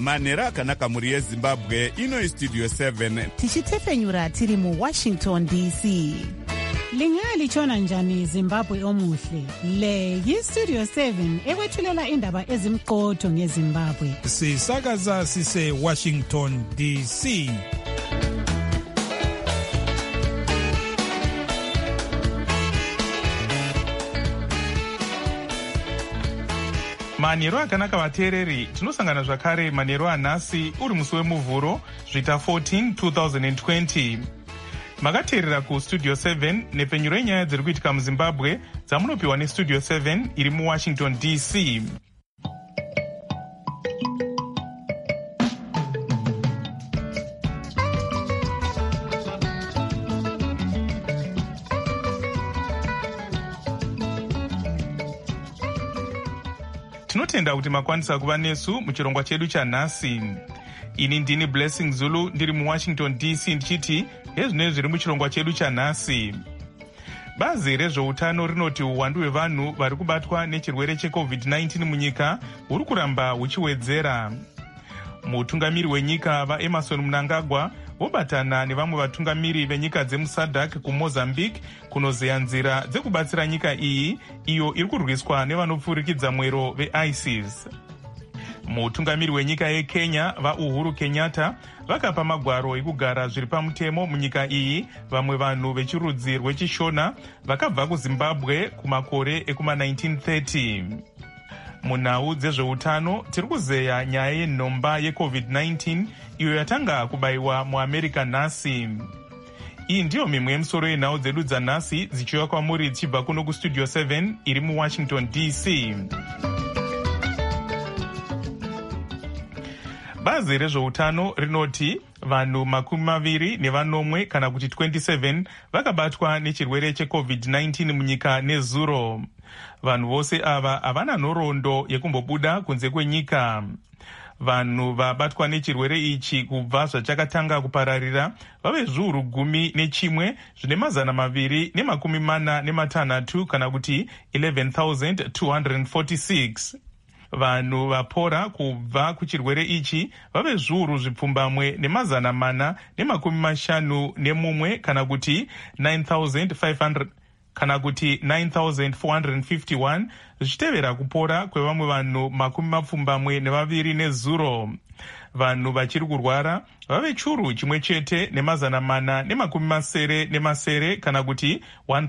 manhero akanaka mhuri yezimbabwe. Ino istudio 7 tichitefenyura tiri muwashington dc. Lingalitshona njani Zimbabwe omuhle? Le yistudio 7 ekwethulela indaba ezimqotho ngeZimbabwe. Sisakaza sise Washington DC. Manhero akanaka vateereri, tinosangana zvakare manhero anhasi uri musi wemuvhuro zvita 14 2020. Makateerera kustudio 7 nepfenyuro yenyaya dziri kuitika muZimbabwe dzamunopiwa nestudio 7 iri muWashington DC. Tinotenda kuti makwanisa kuva nesu muchirongwa chedu chanhasi. Ini ndini Blessing Zulu ndiri muWashington DC ndichiti hezvinezvi zviri muchirongwa chedu chanhasi. Bazi rezveutano rinoti uwandu hwevanhu vari kubatwa nechirwere cheCovid-19 munyika huri kuramba huchiwedzera. Mutungamiri wenyika vaEmerson Mnangagwa vobatana nevamwe vatungamiri venyika dzemuSADC kuMozambique kunozeya nzira dzekubatsira nyika iyi iyo iri kurwiswa nevanopfurikidza mwero veISIS. Mutungamiri wenyika yeKenya vaUhuru Kenyatta vakapa magwaro ekugara zviri pamutemo munyika iyi vamwe vanhu vechirudzi rwechishona vakabva kuZimbabwe kumakore ekuma1930. Munhau dzezveutano tiri kuzeya nyaya yenhomba yeCovid-19 iyo yatanga kubayiwa muAmerica nhasi. Iyi ndiyo mimwe yemisoro yenhau dzedu dzanhasi dzichiuya kwamuri dzichibva kuno kustudio 7 iri muWashington DC. Bazi rezveutano rinoti vanhu 20 kana kuti 27 vakabatwa nechirwere cheCovid-19 munyika nezuro. Vanhu vose ava havana nhoroondo yekumbobuda kunze kwenyika. Vanhu vabatwa nechirwere ichi kubva zvachakatanga kupararira vave zviuru 11 zvine 246 kana kuti 11,246. Vanhu vapora kubva kuchirwere ichi vave zviuru zvipfumbamwe ne451 kana kuti 9,500 kana kuti 9,451 zvichitevera kupora kwevamwe vanhu 22 nezuro. Vanhu vachiri kurwara vave churu chimwe chete ne470 kana kuti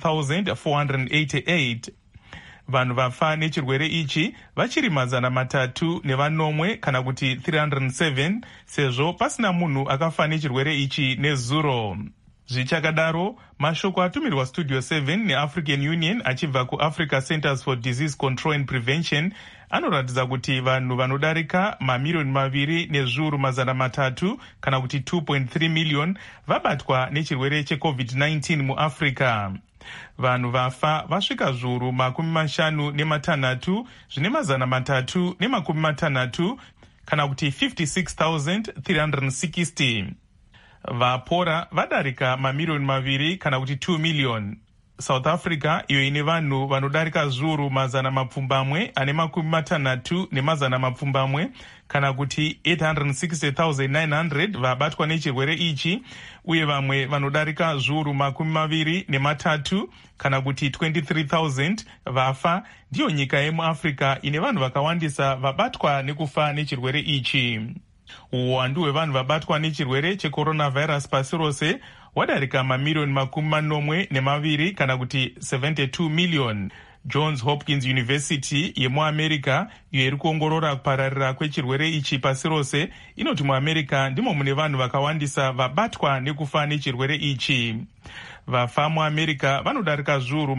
1,488. Vanhu vafa nechirwere ichi vachiri 309 kana kuti 307 sezvo pasina munhu akafa nechirwere ichi nezuro. Zvichakadaro, mashoko atumirwa Studio 7 neAfrican Union achibva kuAfrica Centers for Disease Control and Prevention anoratidza kuti vanhu vanodarika 2,300,000 kana kuti 2.3 million vabatwa nechirwere cheCovid-19 muAfrica. Vanhu vafa vasvika zviuru 56 zvine 360 kana kuti 56,360. Vapora vadarika 2,000,000 kana kuti 2 million. South Africa iyo ine vanhu vanodarika zviuru 160 kana kuti 860,900 vabatwa nechirwere ichi, uye vamwe vanodarika zviuru 23 kana kuti 23,000 vafa. Ndiyo nyika yemuAfrica ine vanhu vakawandisa vabatwa nekufa nechirwere ichi. Uwandu hwevanhu vabatwa nechirwere checoronavirus pasi rose wadarika 2,000,000 kana kuti 72 million. Johns Hopkins University yemuAmerica iyo iri kuongorora kupararira kwechirwere ichi pasi rose inoti muAmerica ndimo mune vanhu vakawandisa vabatwa nekufa nechirwere ichi. Vafa muAmerica vanodarika zviuru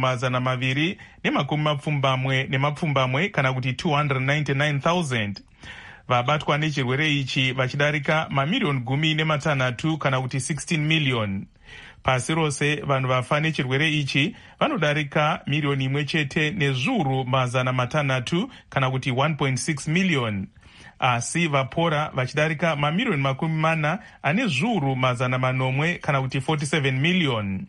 270 kana kuti 299,000. Vabatwa nechirwere ichi vachidarika 10,6 kana kuti 16 million. Pasi rose vanhu vafa nechirwere ichi vanodarika 1,000,000 nezviuru 600 kana kuti 1.6 million. Asi vapora vachidarika 40,000,000 ane zviuru 800 kana kuti 47 million.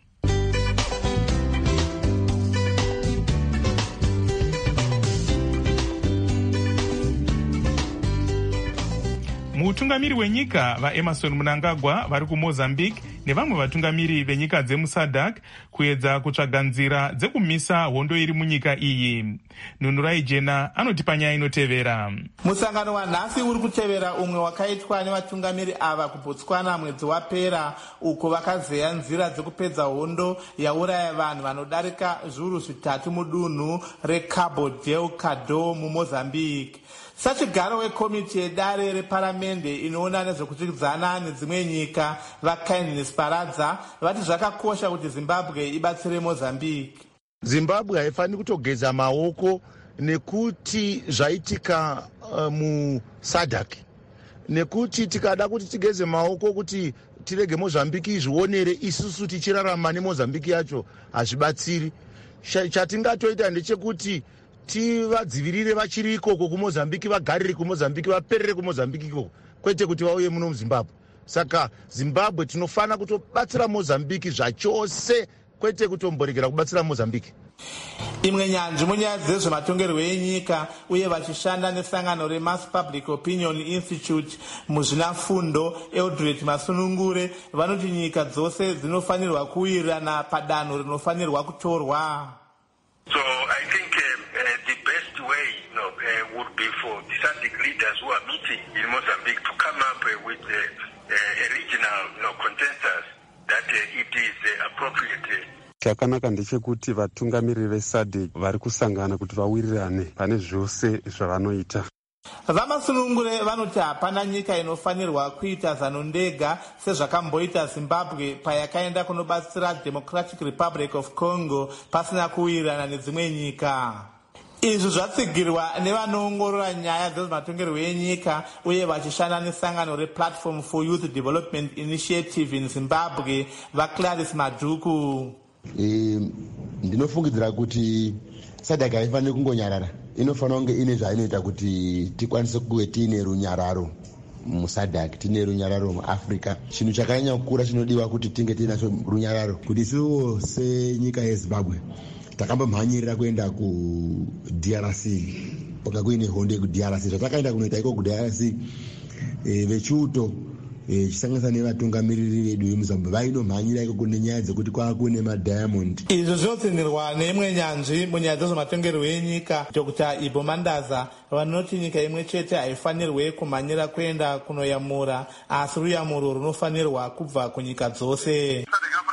vatungamiri wenyika vaEmerson Mnangagwa vari kuMozambique nevamwe vatungamiri venyika dzemuSADC kuedza kutsvaga nzira dzekumisa hondo iri munyika iyi. Nunurai Jena anotipa nyaya inotevera. Musangano wanhasi uri kutevera umwe wakaitwa nevatungamiri ava kuBotswana mwedzi wapera, uko vakazeya nzira dzekupedza hondo yauraya vanhu vanodarika zviuru zvitatu mudunhu reCabo Delgado muMozambique. Sachigaro wekomiti yedare reparamende inoona nezvekudyidzana nedzimwe nyika vaKindness Paradza vati zvakakosha kuti Zimbabwe ibatsire Mozambique. Zimbabwe haifaniri kutogeza maoko nekuti zvaitika muSADC, nekuti tikada kuti tigeze maoko kuti tirege Mozambique izvionere isusu tichirarama neMozambique yacho hazvibatsiri. Chatingatoita ndechekuti tivadzivirire vachiri ikoko kuMozambique, vagarire kuMozambique, vaperere kuMozambique ikoko, kwete kuti vauye muno muZimbabwe. Saka Zimbabwe tinofana kutobatsira Mozambique zvachose, kwete kutomboregera kubatsira Mozambique. Imwe nyanzvi munyaya dzezvematongerwo enyika uye vachishanda nesangano reMass Public Opinion Institute muzvinafundo Eldred Masunungure vanoti nyika dzose dzinofanirwa kuwirirana padanho rinofanirwa kutorwa. So I think the best way would be for the SADC leaders who are meeting in Mozambique to come up with a regional consensus that it is appropriate. Chakanaka ndechekuti vatungamiri veSADC vari kusangana kuti vawirirane pane zvose zvavanoita. Vamasunungure vanoti hapana nyika inofanirwa kuita zano ndega sezvakamboita Zimbabwe payakaenda kunobatsira Democratic Republic of Congo pasina kuwirirana nedzimwe nyika. Izvi zvatsigirwa nevanoongorora nyaya dzezvematongerwo enyika uye vachishanda nesangano rePlatform for Youth Development Initiative in Zimbabwe vaClarice Madhuku. Ndinofungidzira kuti SADC haifaniri kungonyarara, inofanira kunge ine zvainoita kuti tikwanise kuve tiine runyararo muSADC, tiine runyararo muAfrica. Chinhu chakanyanya kukura chinodiwa kuti tinge tiinacho runyararo, kuti isuwo senyika yeZimbabwe takambomhanyirira kuenda kuDRC, paka kuine hondo yekuDRC. Zvatakaenda kunoita iko kuDRC vechiuto chisanganisa nevatungamiriri vedu vemuZimbabwe vainomhanyira iko kune nyaya dzekuti kwakune madiamond. Izvo zvinotsindirwa neimwe nyanzvi munyaya dzezvematongerwo enyika, Dr. Ibo Mandaza, vanoti nyika imwe chete haifanirwe kumhanyira kuenda kunoyamura, asi ruyamuro runofanirwa kubva kunyika dzose.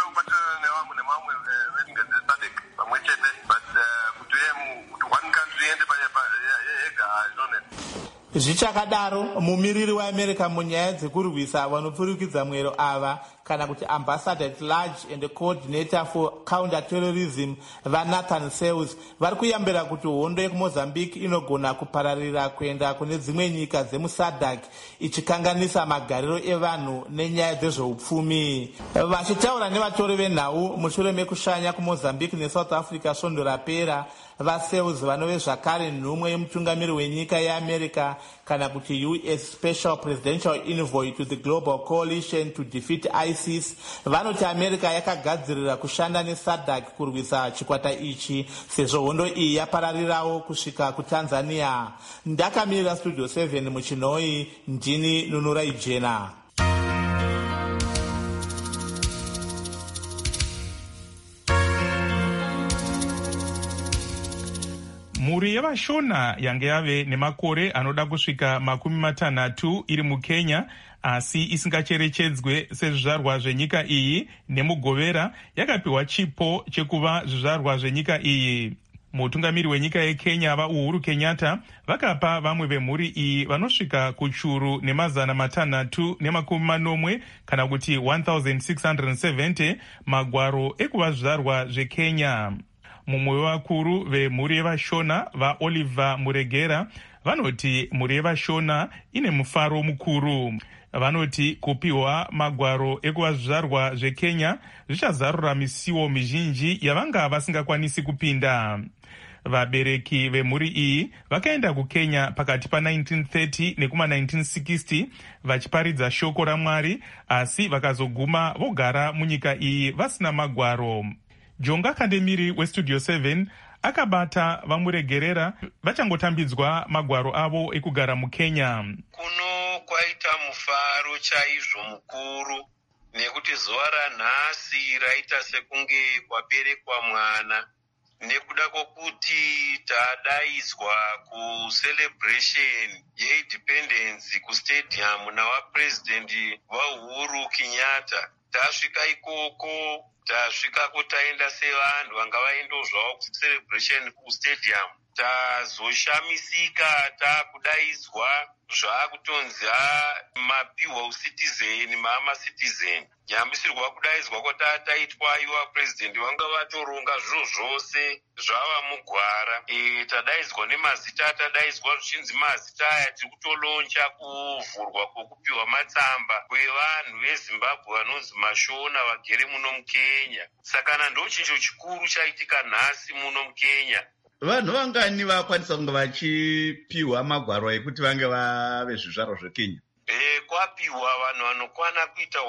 Zvichakadaro, mumiriri weAmerica munyaya dzekurwisa vanopfurikidza mwero ava kana kuti ambassador at large and coordinator for counter-terrorism vaNathan Sales vari kuyambira kuti hondo yekuMozambique inogona kupararira kuenda kune dzimwe nyika dzemuSADC ichikanganisa magariro evanhu nenyaya dzezveupfumi. Vachitaura nevatori venhau mushure mekushanya kuMozambique neSouth Africa svondo rapera, vaSales vanove zvakare nhumwe yemutungamiri wenyika yeAmerica kana kuti US Special Presidential Envoy to the Global Coalition to Defeat ISIS vanoti America yakagadzirira kushanda neSADC kurwisa chikwata ichi sezvo hondo iyi yapararirawo kusvika kuTanzania. Ndakamirira Studio 7 muChinoi, ndini Nunurai Jena. Mhuri yevashona yange yave nemakore anoda kusvika 60 iri muKenya asi isingacherechedzwe sezvizvarwa zvenyika iyi nemugovera yakapiwa chipo chekuva zvizvarwa zvenyika iyi. Mutungamiri wenyika yeKenya vaUhuru Kenyatta vakapa vamwe vemhuri iyi vanosvika kuchuru ne640 kana kuti 1670 magwaro ekuva zvizvarwa zveKenya. Mumwe wevakuru vemhuri yevashona vaOliver Muregera vanoti mhuri yevashona ine mufaro mukuru. Vanoti kupiwa magwaro ekuva zvizvarwa zveKenya zvichazarura misiwo mizhinji yavanga vasingakwanisi kupinda. Vabereki vemhuri iyi vakaenda kuKenya pakati pa1930 nekuma1960 vachiparidza shoko raMwari asi vakazoguma vogara munyika iyi vasina magwaro. Jonga Kandemiri weStudio 7 akabata vamuregerera vachangotambidzwa magwaro avo ekugara muKenya. Kuno kwaita mufaro chaizvo mukuru, nekuti zuva ranhasi raita sekunge kwaberekwa mwana, nekuda kwokuti tadaidzwa kucelebration yeindependence kustadium navapurezidendi vaUhuru Kenyatta. Tasvika ikoko, tasvikako taenda sevanhu vanga vaendozvawo kucelebration kustadium, tazoshamisika taakudaidzwa zvaakutonzi mapiwa ucitizen maamacitizen. Nyambisirwa kudaidzwa kwatataitwa iwa purezidendi vanga vatoronga zviro zvose zvava mugwara. Tadaidzwa nemazita, tadaidzwa zvichinzi mazita aya tiri kutolonja kuvhurwa kwokupiwa matsamba kwevanhu veZimbabwe vanonzi mashona vagere muno mukenya. Saka ndochinhu chikuru chaitika nhasi muno mukenya. Vanhu vangani vakwanisa kunge vachipiwa magwaro ekuti vange vave zvizvarwa zveKenya? Kwapiwa vanhu vanokwana kuita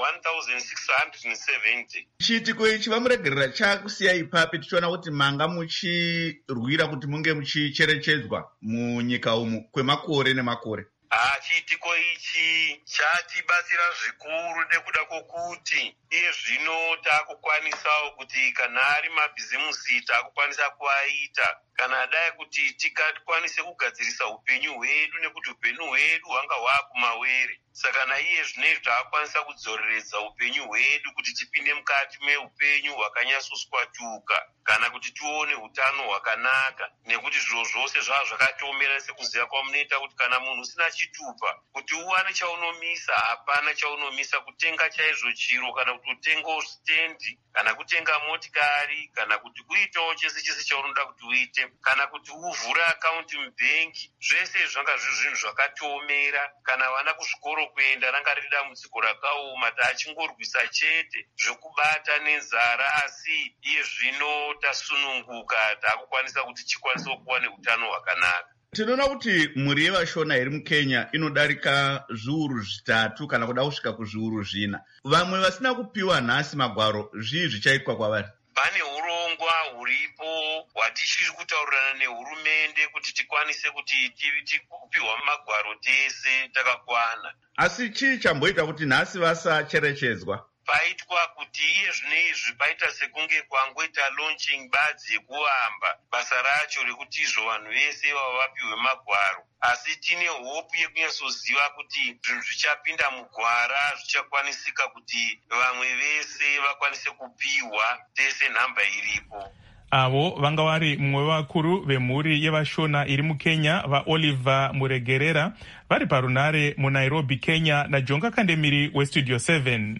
1670. Chiitiko ichi vamuregerera chakusiya ipapi tichiona kuti manga muchirwira kuti munge muchicherechedzwa munyika umu kwemakore nemakore. Chiitiko ichi chatibatsira zvikuru nekuda kwokuti iye zvino takukwanisawo kuti kana ari mabhizimusi takukwanisa kuaita, kana dai kuti tikakwanise kugadzirisa upenyu hwedu, nekuti upenyu hwedu hwanga hwakumawere. Saka naiye zvinezvi takakwanisa kudzoreredza upenyu hwedu kuti tipinde mukati meupenyu hwakanyatsoswatuka, kana kuti tione hutano hwakanaka, nekuti zviro zvose zvava zvakatiomera sekuziva kwamunoita kuti kana munhu usina chitupa kuti uwane chaunomisa, hapana chaunomisa. Kutenga chaizvo chiro, kana kuti utengawo stendi, kana kutenga motikari, kana kuti kuitawo chese chese chaunoda kuti uite, kana kuti uvhure akaunti mubhengi, zvese zvanga zviri zvinhu zvakatiomera. Kana vana kuzvikoro kuenda ranga riri dambudziko rakaoma, taachingorwisa chete zvokubata nenzara, asi iye zvino tasununguka, takukwanisa kuti chikwanise kuva nehutano hwakanaka. Tinoona kuti mhuri yevashona iri mukenya inodarika zviuru zvitatu kana kuda kusvika kuzviuru zvina. Vamwe vasina kupiwa nhasi magwaro, zvii zvichaitwa kwavari? Pane urongwa huripo hwatichiri kutaurirana nehurumende kuti tikwanise kuti tipiwa magwaro tese takakwana. Asi chii chamboita kuti nhasi vasacherechedzwa? Paitwa kuti iye zvinezvi paita sekunge kwangoita launching badzi yekuamba basa racho rekuti izvo vanhu vese vava vapiwe magwaro. Asi tine hope yekunyasoziva kuti zvinhu zvichapinda mugwara zvichakwanisika kuti vamwe vese vakwanise kupiwa tese nhamba iripo. Avo vanga vari mumwe wevakuru vemhuri yevashona iri mukenya vaOliver Muregerera vari parunare muNairobi, Kenya, naJonga Kandemiri weStudio 7.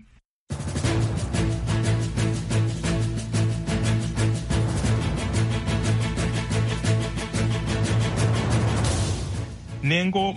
Nengo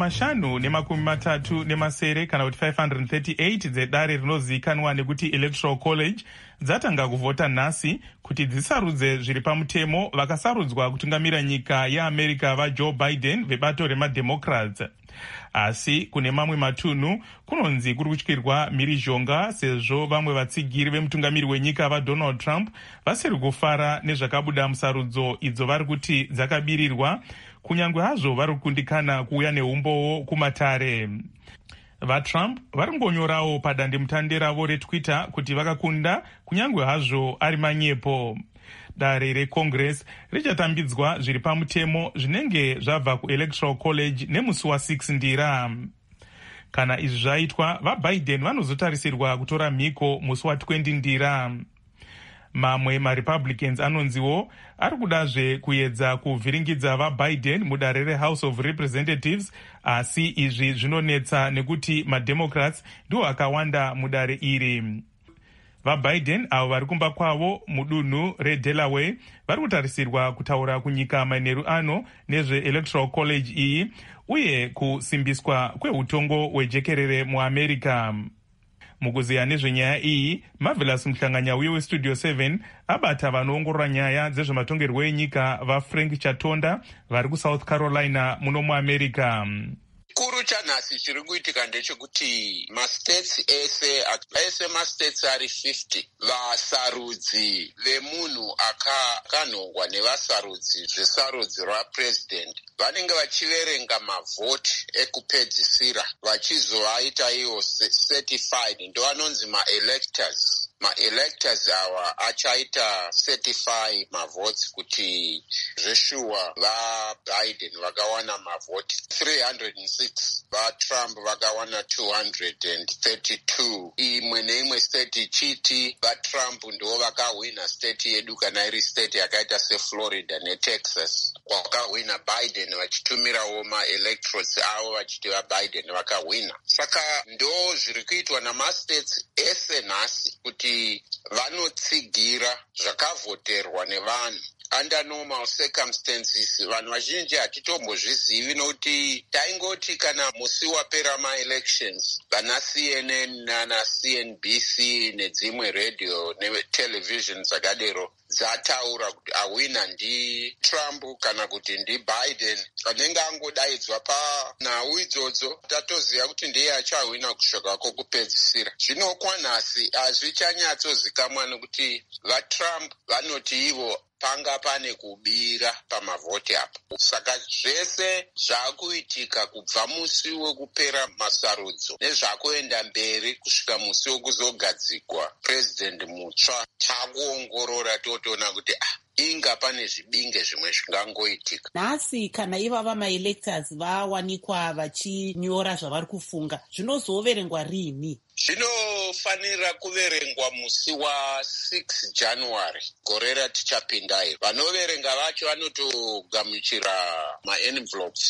530 kana kuti 538 dzedare rinozivikanwa nekuti Electoral College dzatanga kuvhota nhasi kuti dzisarudze zviri pamutemo vakasarudzwa kutungamira nyika yeAmerica vaJoe Biden vebato remademocrats. Asi kune mamwe matunhu kunonzi kuri kutyirwa mhirizhonga, sezvo vamwe vatsigiri vemutungamiri wenyika vaDonald Trump vasiri kufara nezvakabuda musarudzo idzo vari kuti dzakabirirwa, kunyange hazvo vari kukundikana kuuya neumbowo kumatare. VaTrump vari kungonyorawo padandemutande ravo reTwitter kuti vakakunda, kunyange hazvo ari manyepo. Dare reCongress richatambidzwa zviri pamutemo zvinenge zvabva kuElectoral College nemusi wa6 Ndira. Kana izvi zvaitwa, vaBiden vanozotarisirwa kutora mhiko musi wa20 Ndira. Mamwe maRepublicans anonziwo ari kudazve kuedza kuvhiringidza vaBiden mudare reHouse of Representatives, asi izvi zvinonetsa nekuti maDemocrats ndiwo akawanda mudare iri. VaBiden avo vari kumba kwavo mudunhu reDelaware vari kutarisirwa kutaura kunyika manheru ano nezveElectoral College iyi uye kusimbiswa kweutongo hwejekerere muAmerica. Mukuziya nezvenyaya iyi, Marvelous Muhlanganyauye weStudio 7 abata vanoongorora nyaya dzezvematongerwo enyika vaFrank Chatonda vari kuSouth Carolina muno muAmerica. Chikuru chanhasi chiri kuitika ndechekuti mastates ese mastates ari 50 vasarudzi vemunhu akanhongwa nevasarudzi zvisarudzi rwapresident vanenge vachiverenga mavhoti ekupedzisira vachizoaita iwo certified ndovanonzi ma-electors awa achaita certify mavotes kuti zveshuwa vaBiden vakawana mavhoti 306 vaTrump vakawana 232 imwe neimwe state ichiti vaTrump ndo vakahwina state yedu kana iri state yakaita seFlorida neTexas vakahwina Biden vachitumirawo ma-electorates avo vachiti vaBiden vakahwina. Saka ndo zviri kuitwa namastates ese nhasi kuti vanotsigira zvakavhoterwa nevanhu under normal circumstances. Vanhu vazhinji hatitombozvizivi nokuti taingoti kana musi wapera ma-elections vana CNN nana CNBC nedzimwe radio netelevision dzakadero dzataura kuti ahwina ndiTrump kana kuti ndiBiden, anenge angodaidzwa panhau idzodzo tatoziva kuti ndiye achahwina kusvika kwokupedzisira. Zvino kwanhasi hazvichanyatsozikamwa nekuti vaTrump vanoti ivo panga pane kubira pamavhoti apo. Saka zvese zvakuitika kubva musi wekupera masarudzo nezvakuenda mberi kusvika musi wekuzogadzikwa president mutsva takuongorora totoona kuti inga pane zvibinge zvimwe zvingangoitika. Nhasi kana ivava ma-electors vawanikwa vachinyora zvavari kufunga, zvinozoverengwa rini? Zvinofanira kuverengwa musi wa6 January gore ratichapindayo. Vanoverenga vacho vanotogamuchira ma-envelopes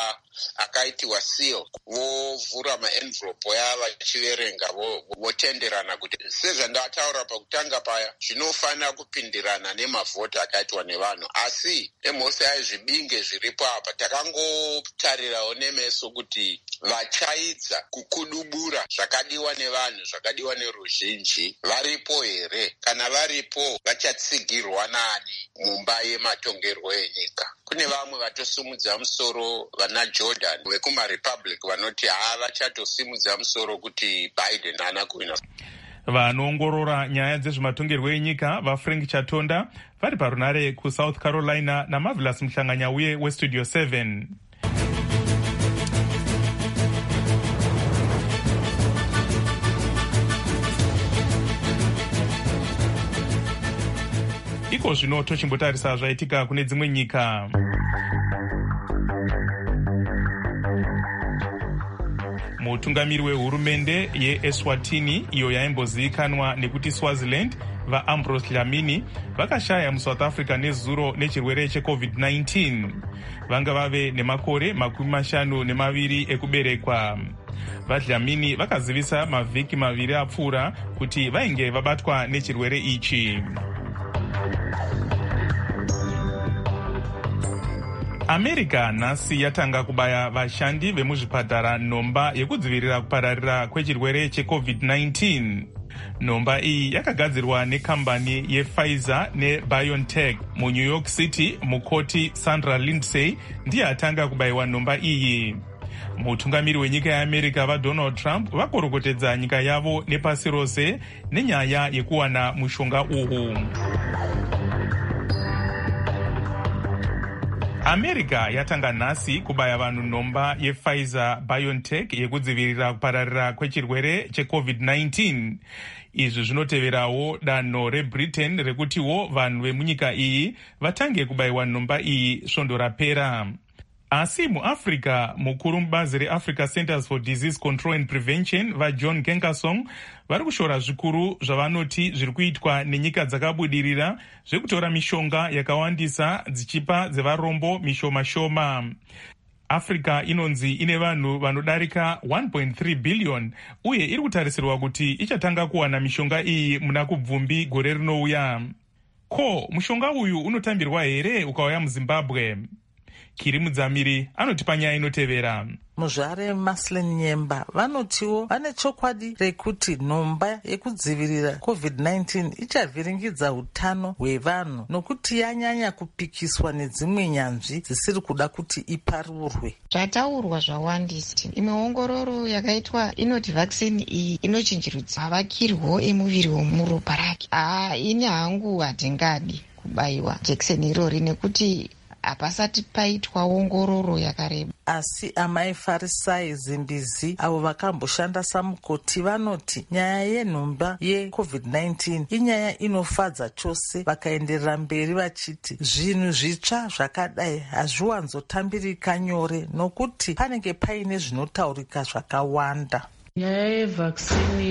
akaitiwa seal, vovhura ma-envelope aya vachiverenga votenderana kuti sezvandataura pakutanga paya zvinofanira kupindirana nemavhoti akaitwa nevanhu. Asi emhose aizvibinge zviripo apa takangotarirawo nemeso kuti vachaidza kukudubura zvakadiwa nevanhu zvakadiwa neruzhinji varipo here? Kana varipo vachatsigirwa nani mumba yematongerwo enyika? Kune vamwe vatosimudza musoro vana Jordan vekumaRepublic vanoti vachatosimudza musoro kuti Biden haana kuwina. Vanoongorora nyaya dzezvematongerwo enyika vaFrank Chatonda vari parunare kuSouth Carolina naMarvelous Muhlanganyauye weStudio 7. Iko zvino tochimbotarisa zvaitika kune dzimwe nyika. Mutungamiri wehurumende yeEswatini iyo yaimbozivikanwa nekuti Swaziland vaAmbrose Dlamini vakashaya muSouth Africa nezuro nechirwere cheCovid-19. Vanga vave nemakore 52 ekuberekwa. VaDlamini vakazivisa mavhiki 2 apfuura kuti vainge vabatwa nechirwere ichi. America nhasi yatanga kubaya vashandi vemuzvipatara nhomba yekudzivirira kupararira kwechirwere cheCovid-19. Nhomba iyi yakagadzirwa nekambani yePfizer neBioNTech. MuNew York City, mukoti Sandra Lindsay ndiye atanga kubayiwa nhomba iyi. Mutungamiri wenyika yeAmerica vaDonald Trump vakorokotedza nyika yavo nepasi rose nenyaya yekuwana mushonga uhu. America yatanga nhasi kubaya vanhu nhomba yePfizer BioNTech yekudzivirira kupararira kwechirwere cheCovid-19. Izvi zvinoteverawo danho reBritain rekutiwo vanhu vemunyika iyi vatange kubayiwa nhomba iyi svondo rapera. Asi muAfrica, mukuru mubazi reAfrica Centers for Disease Control and Prevention vaJohn Gengasong vari kushora zvikuru zvavanoti zviri kuitwa nenyika dzakabudirira zvekutora mishonga yakawandisa dzichipa dzevarombo mishoma-shoma. Africa inonzi ine vanhu vanodarika 1.3 billion uye iri kutarisirwa kuti ichatanga kuwana mishonga iyi muna kubvumbi gore rinouya. Ko, mushonga uyu unotambirwa here ukauya muZimbabwe? Kiri Mudzamiri anotipa nyaya inotevera. Muzvare Maslin Nyemba vanotiwo vane chokwadi rekuti nhomba yekudzivirira COVID-19 ichavhiringidza utano hwevanhu nokuti yanyanya kupikiswa nedzimwe nyanzvi dzisiri kuda kuti iparurwe. Zvataurwa zvawandisa. Imwe ongororo yakaitwa inoti vaccine iyi inochinjirudza mavakirwo emuviri womuropa rake. Ini hangu hatingadi kubaiwa jekiseni irori nekuti hapasati paitwa ongororo yakareba. Asi amai Farisai Zimbizi avo vakamboshanda samukoti vanoti nyaya yenhomba yeCovid-19 inyaya inofadza chose, vakaenderera mberi vachiti zvinhu zvitsva zvakadai hazviwanzotambirika nyore nokuti panenge paine zvinotaurika zvakawanda. Nyaya yevhakisini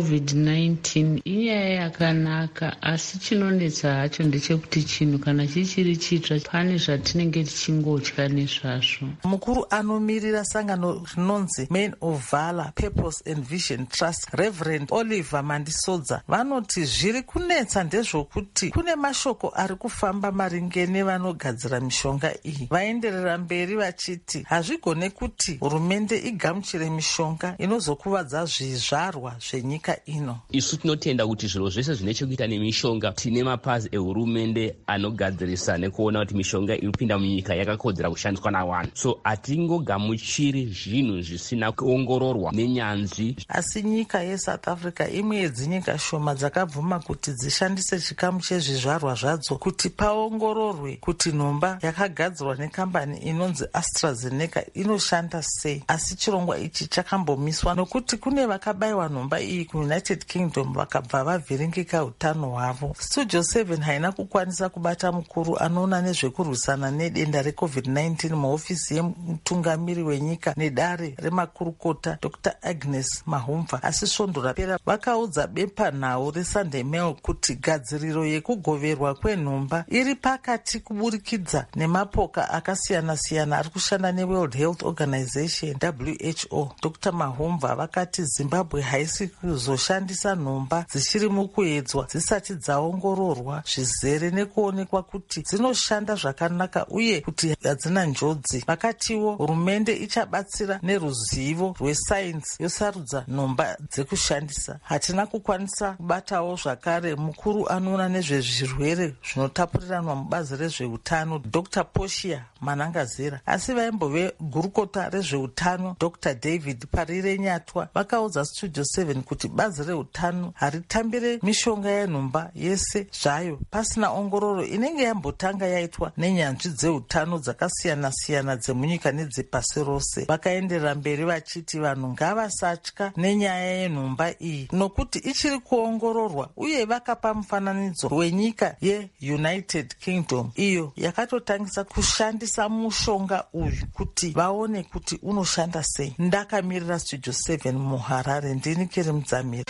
yeCovid-19 inyaya yakanaka, asi chinonetsa hacho ndechekuti chinhu kana chichiri chitsva pane zvatinenge tichingotya nezvazvo. Mukuru anomirira sangano rinonzi Men of Valor, Purpose and Vision Trust, Reverend Oliver Mandisodza, vanoti zviri kunetsa ndezvokuti kune mashoko ari kufamba maringe nevanogadzira mishonga iyi. Vaenderera mberi vachiti hazvigone kuti hurumende igamuchire mishonga inozokuvadza zvizvarwa zvenyika ino. Isu tinotenda kuti zviro zvese zvine chekuita nemishonga tine mapazi ehurumende anogadzirisa nekuona kuti mishonga irikupinda munyika yakakodzera kushandiswa navanhu. So hatingogamuchiri zvinhu zvisina kuongororwa nenyanzvi. Asi nyika yeSouth Africa imwe yedzinyika shoma dzakabvuma kuti dzishandise chikamu chezvizvarwa zvadzo kuti paongororwe kuti nhomba yakagadzirwa nekambani inonzi AstraZeneca inoshanda sei. Asi chirongwa ichi chakambomiswa nokuti kune vakabayiwa nhomba iyi kuUnited Kingdom vakabva vavhiringika utano hwavo. Studio 7 haina kukwanisa kubata mukuru anoona nezvekurwisana nedenda reCovid-19 muhofisi yemutungamiri wenyika nedare remakurukota Dr. Agnes Mahumva, asi svondo rapera vakaudza bepanhau reSunday Mail kuti gadziriro yekugoverwa kwenhomba iri pakati kuburikidza nemapoka akasiyana-siyana ari kushanda neWorld Health Organization WHO. Dr. Mahumva vakati Zimbabwe haisi kuzoshandisa nhomba dzichiri mukuedzwa dzisati dzaongororwa zvizere nekuonekwa kuti dzinoshanda zvakanaka uye kuti hadzina njodzi. Vakatiwo hurumende ichabatsira neruzivo rwesainzi yosarudza nhomba dzekushandisa. Hatina kukwanisa kubatawo zvakare mukuru anoona nezvezvirwere zvinotapuriranwa mubazi rezveutano Dr. Poshia Manangazira, asi vaimbove gurukota rezveutano Dr. David Parire Nyatwa vakaudza Studio 7 kuti bazi reutano haritambire mishonga yenhomba yese zvayo pasina ongororo inenge yambotanga yaitwa nenyanzvi dzeutano dzakasiyana-siyana dzemunyika nedzepasi rose. Vakaenderera mberi vachiti vanhu ngavasatya nenyaya yenhomba iyi nokuti ichiri kuongororwa, uye vakapa mufananidzo wenyika yeUnited Kingdom iyo yakatotangisa kushandisa mushonga uyu kuti vaone kuti unoshanda sei. Ndakamirira Studio 7 muHarare, ndini Kiri Mudzamiri.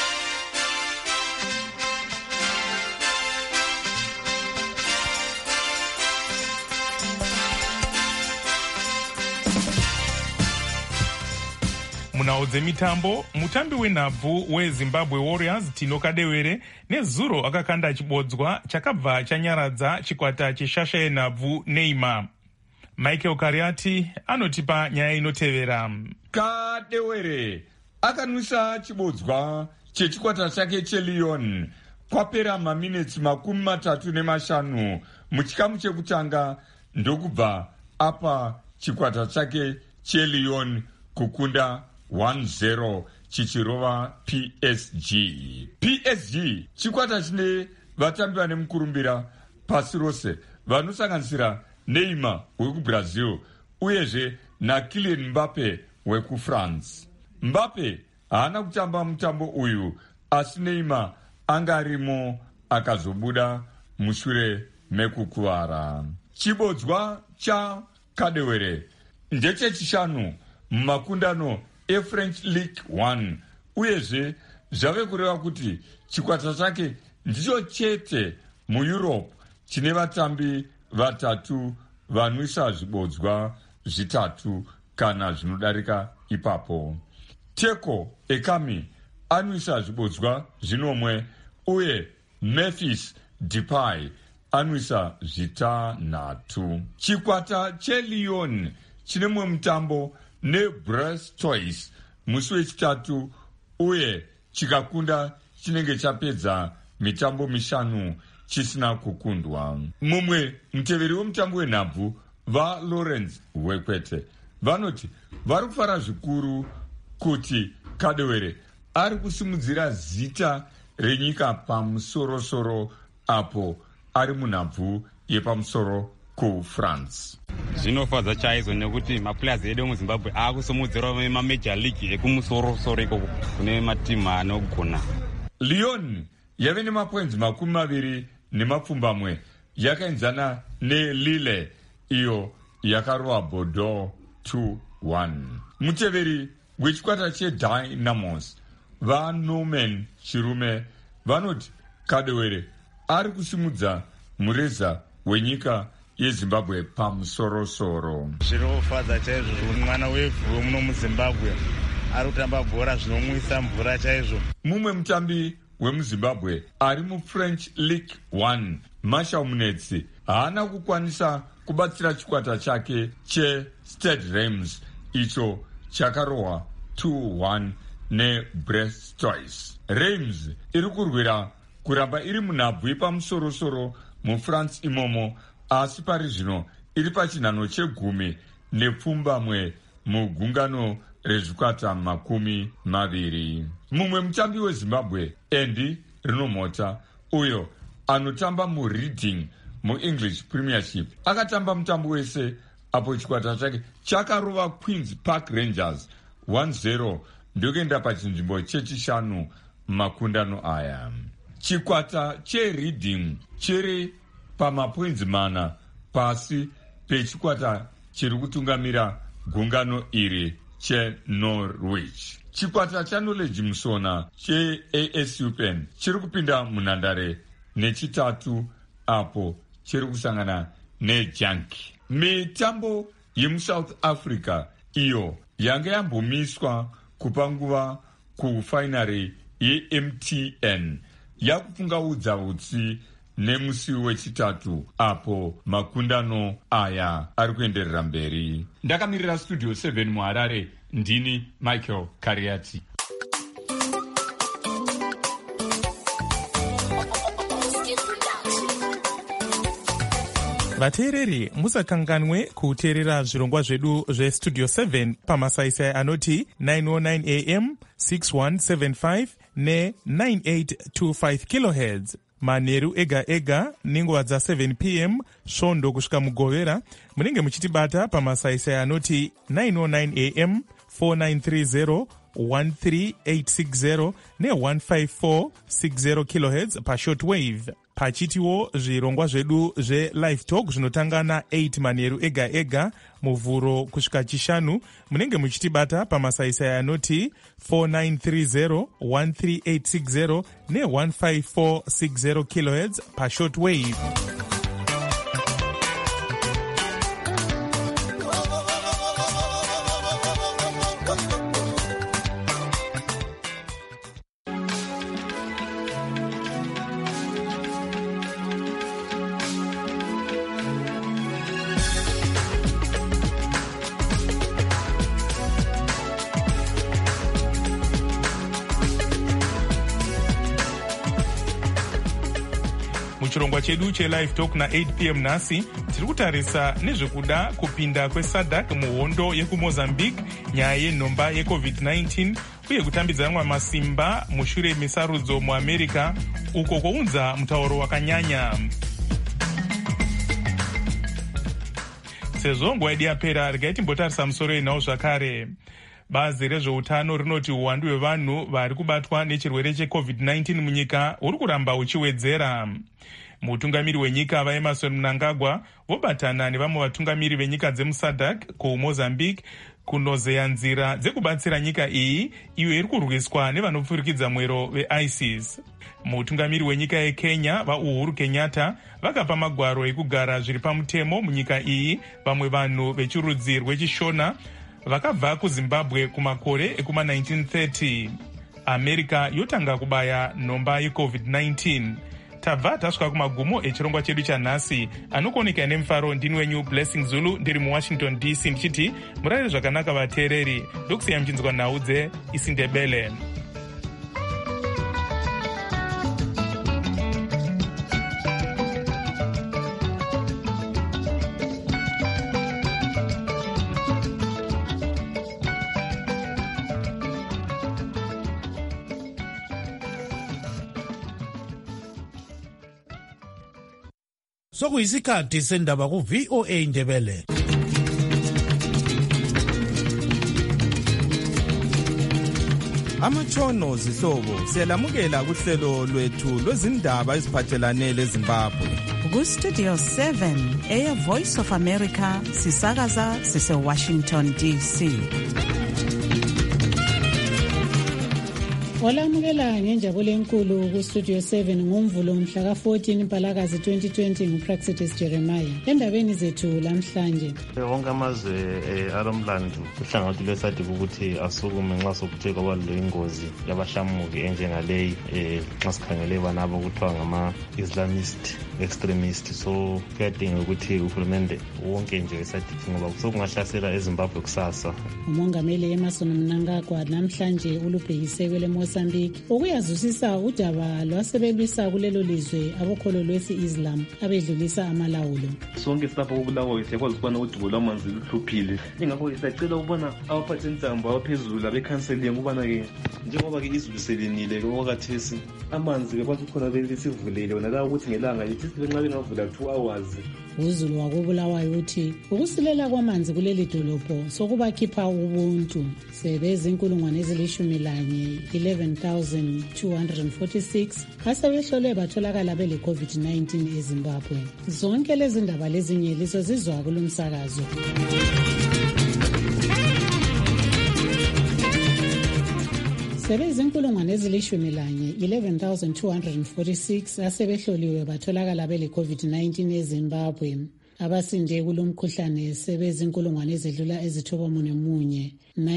Munhau dzemitambo, mutambi wenhabvu weZimbabwe Warriors Tino Kadewere nezuro akakanda chibodzwa chakabva chanyaradza chikwata cheshasha yenhabvu Neymar. Michael Kariati anotipa nyaya inotevera. Kadewere akanwisa chibodzwa chechikwata chake cheLyon kwapera maminitsi 35 muchikamu chekutanga ndokubva apa chikwata chake cheLyon kukunda 1-0 chichirova PSG chikwata chine vatambi vane mukurumbira pasi rose vanosanganisira Neymar wekubrazil uyezve naKylian Mbappe wekufrance. Mbappe haana kutamba mutambo uyu, asi Neymar anga arimo akazobuda mushure mekukuvara. Chibodzwa chaKadewere ndechechishanu mumakundano eFrench League 1 uyezve zvave kureva kuti chikwata chake ndicho chete muEurope chine vatambi vatatu vanwisa zvibodzwa zvitatu kana zvinodarika ipapo. Teko Ekami anwisa zvibodzwa 0 uye Memphis Depay anwisa zvitanhatu. Chikwata cheLyon chine mumwe mutambo neBrestois musi wechitatu uye chikakunda chinenge chapedza mitambo 5 chisina kukundwa. Mumwe muteveri wemutambo wenhabvu vaLawrence Wekwete vanoti vari kufara zvikuru kuti Kadewere ari kusimudzira zita renyika pamusorosoro apo ari munhabvu yepamusoro kuFrance. Zvinofadza chaizvo nekuti maplayers edu emuZimbabwe akusimudzira mamajor league ekumusoro ikoko kune matimu anogona. Lyon yave nemapoinzi 20 yakaenzana neLille iyo yakarova Bordeaux 2-1. Muteveri wechikwata cheDynamos vaNorman Chirume vanoti Kadewere ari kusimudza mureza wenyika yeZimbabwe pamusorosoro. Zvinofadza chaizvo mwana wevhu muno muZimbabwe ari kutamba bhora zvinomwisa mvura chaizvo. Mumwe mutambi wemuZimbabwe ari muFrench League 1 Marshal Munetsi haana kukwanisa kubatsira chikwata chake cheStade Reims icho chakarohwa 2-1 neBrestois. Reims iri kurwira kuramba iri munhabvu yepamusorosoro muFrance imomo, asi pari zvino iri pachinhano che10 mugungano rezvikwata 20. Mumwe mutambi weZimbabwe Andy Rinomhota uyo anotamba muReading muEnglish Premiership akatamba mutambo wese apo chikwata chake chakarova Queen's Park Rangers 1-0 ndokuenda pachinzvimbo chechishanu makundano aya. Chikwata cheReading chiri pamapoinzi 4 pasi pechikwata chiri kutungamira gungano iri cheNorwich. Chikwata chaKnowledge Musona cheASUPen chiri kupinda munhandare nechitatu apo chiri kusangana neJunkie. Mitambo yemuSouth Africa iyo yanga yambomiswa kupa nguva kufainari yeMTN yakupungaudza utsi nemusi wechitatu apo makundano aya ari kuenderera mberi. Ndakamirira Studio 7 muHarare, ndini Michael Kariati. Vateereri, musakanganwe kuteerera zvirongwa zvedu zveStudio 7 pamasaisai anoti 909 AM, 6175 ne9825 kHz manheru ega ega nenguva dza7 PM svondo kusvika mugovera. Munenge muchitibata pamasaisai anoti 909 AM, 4930 13860 ne15460 kHz pashortwave. Pachitiwo zvirongwa zvedu zveLive Talk zvinotanga na8 manheru ega ega muvhuro kusvika chishanu. Munenge muchitibata pamasaisai anoti 4930 13860 ne15460 kHz pashortwave. Muchirongwa chedu cheLive Talk na8 PM nhasi tiri kutarisa nezvekuda kupinda kweSADC muhondo yekuMozambique, nyaya yenhomba yeCovid-19 uye kutambidzanwa masimba mushure mesarudzo muAmerica uko kwounza mutauro wakanyanya. Sezvo nguva yedu yapera, regai timbotarisa musoro yenhau zvakare. Bazi rezveutano rinoti uwandu hwevanhu vari kubatwa nechirwere cheCovid-19 munyika uri kuramba uchiwedzera. Mutungamiri wenyika vaEmmerson Mnangagwa vobatana nevamwe vatungamiri venyika dzemuSADC kuMozambique kunozeya nzira dzekubatsira nyika iyi iyo iri kurwiswa nevanopfurikidza mwero veISIS. Mutungamiri wenyika yeKenya vaUhuru Kenyatta vakapa magwaro ekugara zviri pamutemo munyika iyi vamwe vanhu vechirudzi rwechishona vakabva kuZimbabwe kumakore ekuma1930. America yotanga kubaya nhomba yeCovid-19. tabva tasvika kumagumo echirongwa chedu chanhasi. Anokuoneka nemufaro ndini wenyu Blessing Zulu ndiri muWashington DC ndichiti murare zvakanaka vateereri. Ndokusiya muchinzwa nhau dzeIsindebele. Sokuyisikhathi sendaba ku-VOA Indebele. Amatshono zihlobo siyalamukela kuhlelo lwethu lwezindaba eziphathelane leZimbabwe. Ku-Studio 7 Air Voice of America sisakaza sise-Washington DC. Olamukela ngenjabulo enkulu ku-Studio 7 ngoMvulo mhla ka-14 Mpalakazi 2020 nguPraxitis Jeremiah. Endabeni zethu lamhlanje. Wonke amazwe alomlando kuhlangothi lweSADC ukuthi asukume nxa sokuthe kwaba lengozi yabahlamuki enjengaleyi nxa sikhangele banabo kuthiwa ngama-Islamist extremist. So kuyadinga ukuthi uhulumende wonke nje weSADC ngoba sokungahlasela eZimbabwe kusasa. Umongameli Emmerson Mnangagwa namhlanje ulubhekise kwele Mozambique ukuyazwisisa udaba lwasebelwisa kulelo lizwe abokholo lwesi-Islam abedlulisa amalawulo. Sonke silapha kubulawayo siyakwazi ukubona udubo lwamanzi luhluphile. Ingakho siyacela ukubona abaphathintambo abaphezulu abekhanseling ukubana-ke njengoba-ke izulu selinile-ke okwakathesi amanzi bekwazi ukhona besivulele wona la ukuthi ngelanga lithi nxa bengavula 2 hours. UZulu wakubulawayo uthi ukusilela kwamanzi kuleli dolobho sokubakhipha ubuntu. Sebeze inkulungwane ezilishumi-11 11,246 asebehlolwe batholakala bele COVID-19 eZimbabwe. Zonke lezi ndaba lezinye lizo zizwa kulomsakazo. Sebeze inkulungwane ezilishumi-11 11,246 asebehloliwe batholakala bele COVID-19 eZimbabwe. Abasinde kulomkhuhlane sebeze inkulungwane ezidlula ezithobamunye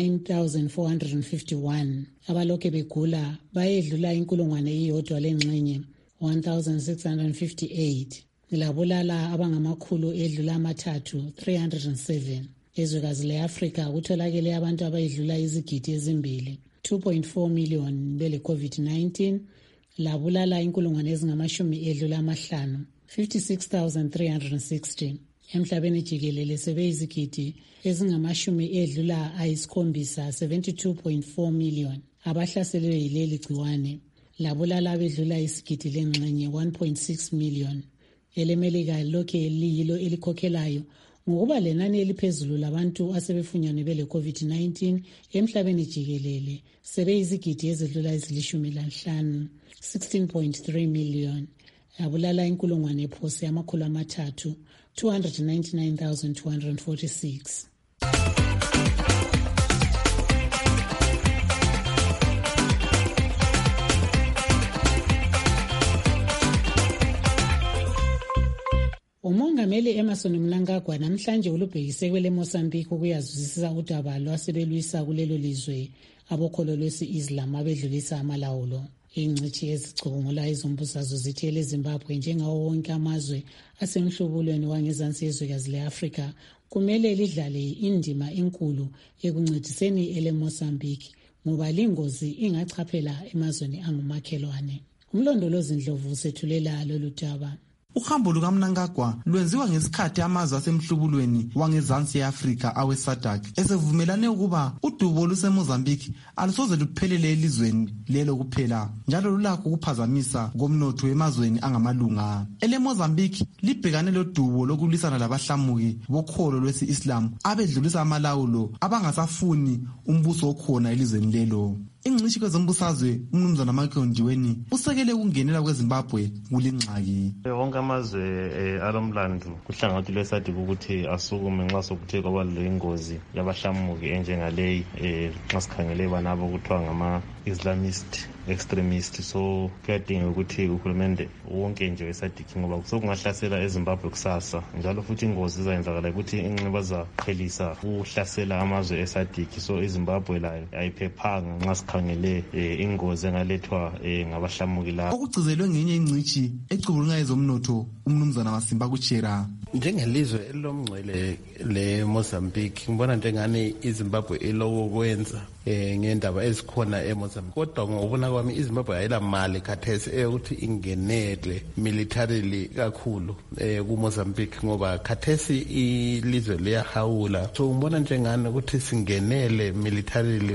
9,451. Abalokhe begula bayedlula inkulungwane iyodwa lengxenye 1,658. Labulala abangamakhulu edlula amathathu 307. Ezwekazi le-Afrika kutholakele abantu abayedlula izigidi ezimbili 2.4 million bele COVID-19. Labulala inkulungwane ezingamashumi edlula amahlanu 56,360. Emhlabeni jikelele sebeyizigidi ezingamashumi edlula ayisikhombisa 72.4 million abahlaselwe yileli gciwane. Labulala abedlula isigidi lengxenye 1.6 million. EleMelika lokhe liyilo elikhokhelayo ngokuba lenani eliphezulu labantu asebefunyanwe bele COVID-19 emhlabeni jikelele sebeyizigidi ezidlula ezilishumi-5 16.3 million. Abulala inkulungwane ephose amakhulu amathathu 299,246. Umongameli Emmerson Mnangagwa namhlanje ulubhekise kwele Mozambique ukuyazwisisa udaba lwasebelwisa kulelo lizwe abokholo lwesi-Islam abedlulisa amalawulo. Ingcitshi ezicubungula izombusazwe zithi leZimbabwe njengawo wonke amazwe asemhlubulweni wangezansi yezwekazi le-Afrika kumele lidlale indima enkulu ekuncediseni eleMozambique ngoba lingozi ingachaphela emazweni angumakhelwane. Umlondolozi Ndlovu sethulela lolu daba. Uhambo lukaMnangagwa lwenziwa ngesikhathi amazwe asemhlubulweni wangezansi ye-Afrika awe-SADC esevumelane ukuba udubo luseMozambique alusoze luphelele elizweni lelo kuphela njalo lulakho ukuphazamisa komnotho emazweni angamalunga. EleMozambique libhekane lodubo lokulwisana labahlamuki bokholo lwesi-Islam abedlulisa amalawulo abangasafuni umbuso okhona elizweni lelo. Ingcitshi kwezombusazwe uMnumzana Michael Ndiweni usekele ukungenela kweZimbabwe kulengxaki. Wonke amazwe alomlando kuhlangothi lweSADC ukuthi asukume nxa sokuthe kwaba lengozi yabahlamuki enjengaleyi nxa sikhangele banabo kuthiwa ngama-Islamist extremist. So kuyadinga ukuthi uhulumende wonke nje weSADC ngoba sokungahlasela eZimbabwe kusasa, njalo futhi ingozi izayenzakala ukuthi inqeba zaphelisa uhlasela amazwe eSADC. So iZimbabwe layo ayiphephanga nxa sikhangele ingozi engalethwa ngabahlamuki la. Okugcizelwe ngenye ingcithi ecubulunga ezomnotho umnumzana Masimba Kuchera. Njengelizwe elomngcwele le Mozambique ngibona njengani iZimbabwe ilokwenza ngendaba ezikhona eMozambique. Kodwa ngokubona kwami iZimbabwe ayila mali khathesi ukuthi ingenele militarily kakhulu kuMozambique ngoba khathesi ilizwe liyahawula. So ngibona njengani ukuthi singenele militarily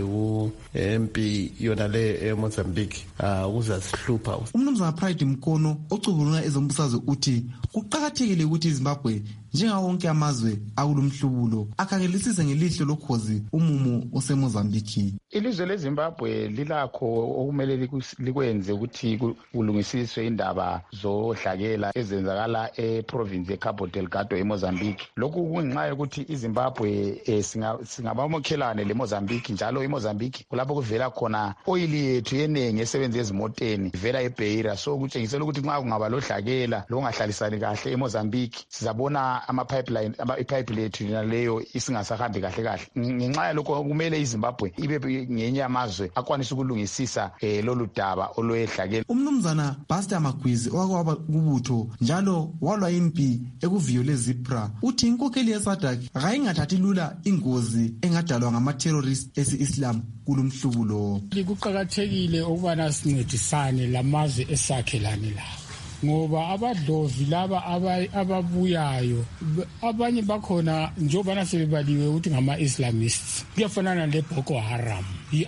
empi yona le eMozambique uzasihlupha. Umnumzana Pride Mkono ocubulunga ezombusazwe uthi kuqakathekile ukuthi iZimbabwe njengawo wonke amazwe akulomhlubulo akhangelisise ngelihlo lokhozi umumo oseMozambique. Ilizwe leZimbabwe lilakho okumele likwenze ukuthi kulungisiswe indaba zodlakela ezenzakala eprovince yeCabo Delgado eMozambique. Lokhu kungenxa yokuthi iZimbabwe singabamokhelane leMozambique, njalo iMozambique kulapho kuvela khona oil yethu yenenge esebenza ezimoteni ivela eBeira. So kutshengisela ukuthi nxa kungaba lodlakela lokungahlalisani kahle eMozambique sizabona ipipe lethu leyo isingasahambi kahle. Ngenxa yalokho kumele iZimbabwe ibe ngenye amazwe akwanisa ukulungisisa lolu daba olwedlakela. Umnumzana Buster Magwizi owakwaba kubutho njalo walwa impi ekuviyole Zipra uthi inkokheli yeSADC akayingathathi lula ingozi engadalwa ngama-terrorist esi-Islam kulumhlubulo. Kuqakathekile ukubana sincedisane lamazwe esakhelane lawo ngoba abadlozi laba ababuyayo abanye bakhona njobana sebebaliwe ukuthi ngama-Islamists, kuyafanana le-Boko Haram,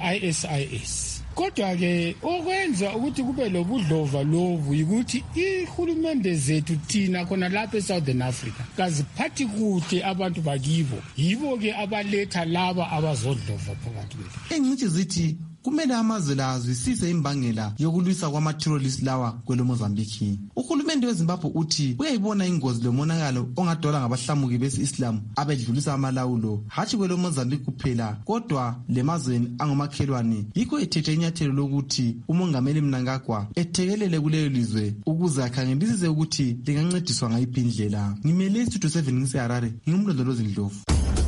i-ISIS. Kodwa-ke okwenza ukuthi kube lobudlova lobu yikuthi ihulumende zethu thina khona lapha eSouthern Africa kaziphathi kuhle abantu bakibo, yibo-ke abaletha laba abazodlova phakathi kwethu. Ingcithi zithi kumele amazwe la azwisise imbangela yokulwisa kwama-terrorist lawa kweleMozambique. Uhulumende weZimbabwe uthi uyayibona ingozi lomonakalo ongadalwa ngabahlamuki besi-Islam abedlulisa amalawulo hatshi kweleMozambique kuphela kodwa lemazweni angomakhelwane. Yikho ethethe inyathelo lokuthi umongameli Mnangagwa ethekelele kulelo lizwe ukuze akhangelisise ukuthi lingancediswa ngayiphi indlela. Ngimele iStudio 7 ngiseHarare, ngingumlondolozi Ndlovu.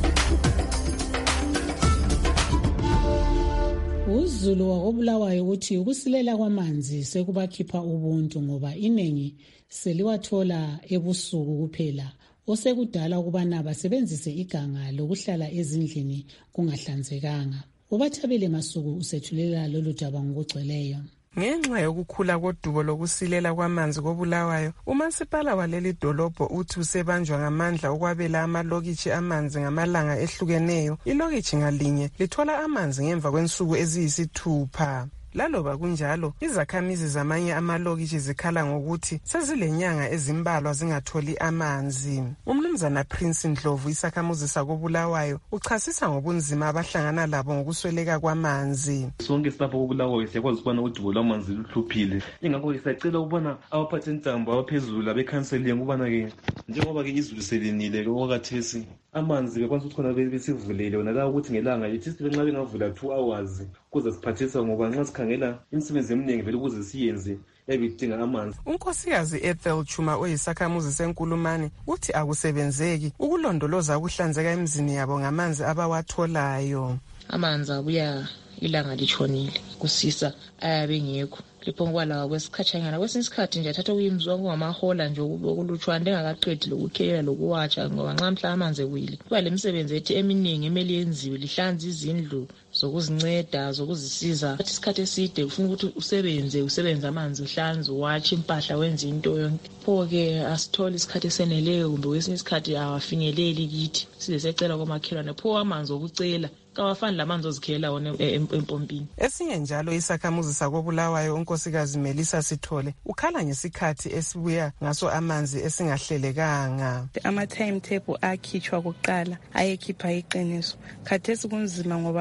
uZulu wakobulawayo uthi ukusilela kwamanzi sekubakhipha ubuntu ngoba iningi seliwathola ebusuku kuphela osekudala ukubana basebenzise iganga lokuhlala ezindlini kungahlanzekanga. Ubathabele Masuku usethulela lolu daba ngokugcweleyo. Ngenxa yokukhula kodubo lokusilela kwamanzi kobulawayo, umasipala waleli dolobho uthi usebanjwa ngamandla ukwabela amalokitshi amanzi ngamalanga ehlukeneyo. Ilokitshi ngalinye lithola amanzi ngemva kwensuku eziyisithupha. Laloba kunjalo, izakhamizi zamanye amalokitshi zikhala ngokuthi sezilenyanga ezimbalwa zingatholi amanzi. Umnumzana Prince Ndlovu isakhamuzi sakobulawayo uchasisa ngobunzima abahlangana labo ngokusweleka kwamanzi. Sonke silapho kobulawayo siyakwazi ukubona udubo lwamanzi luhluphile. Ingakho siyacela ukubona abaphathi intambo abaphezulu abekhanseli ukubana-ke njengoba-ke izulu selinile okwakathesi amanzi bekwanisa ukuthi khona besivulele wona la ukuthi ngelanga lithi sibe nxa bengavula 2 hours kuze siphathisa ngoba nxa sikhangela imisebenzi eminingi vele ukuze siyenze ebidinga amanzi. Unkosikazi Ethel Chuma oyisakhamuzi seNkulumane uthi akusebenzeki ukulondoloza ukuhlanzeka emizini yabo ngamanzi abawatholayo. Amanzi abuya ilanga litshonile kusisa ayabe ngekho liphonkwala kwesikhatshanyana kwesinye isikhathi nje athatha ukuyimzwa ngamahola nje okulutshwana ndengakaqedi lokukhela lokuwatsha ngoba nxa mhla amanzi ewile kuba lemisebenzi ethi eminingi emele yenziwe lihlanza izindlu zokuzinceda zokuzisiza athi isikhathi eside ufuna ukuthi usebenze amanzi uhlanze uwatshe impahla wenze into yonke pho-ke asithole isikhathi eseneleyo kumbe kwesinye isikhathi awafinyeleli kithi size secela kwamakhelwane pho amanzi okucela kawafani lamanzi ozikhela wona empompini. Esinye njalo isakhamuzi sakobulawayo unkosikazi Melissa Sithole ukhala ngesikhathi esibuya ngaso amanzi esingahlelekanga. Ama-timetable akhitshwa kuqala ayekhipha iqiniso. Khathesi kunzima ngoba amanzi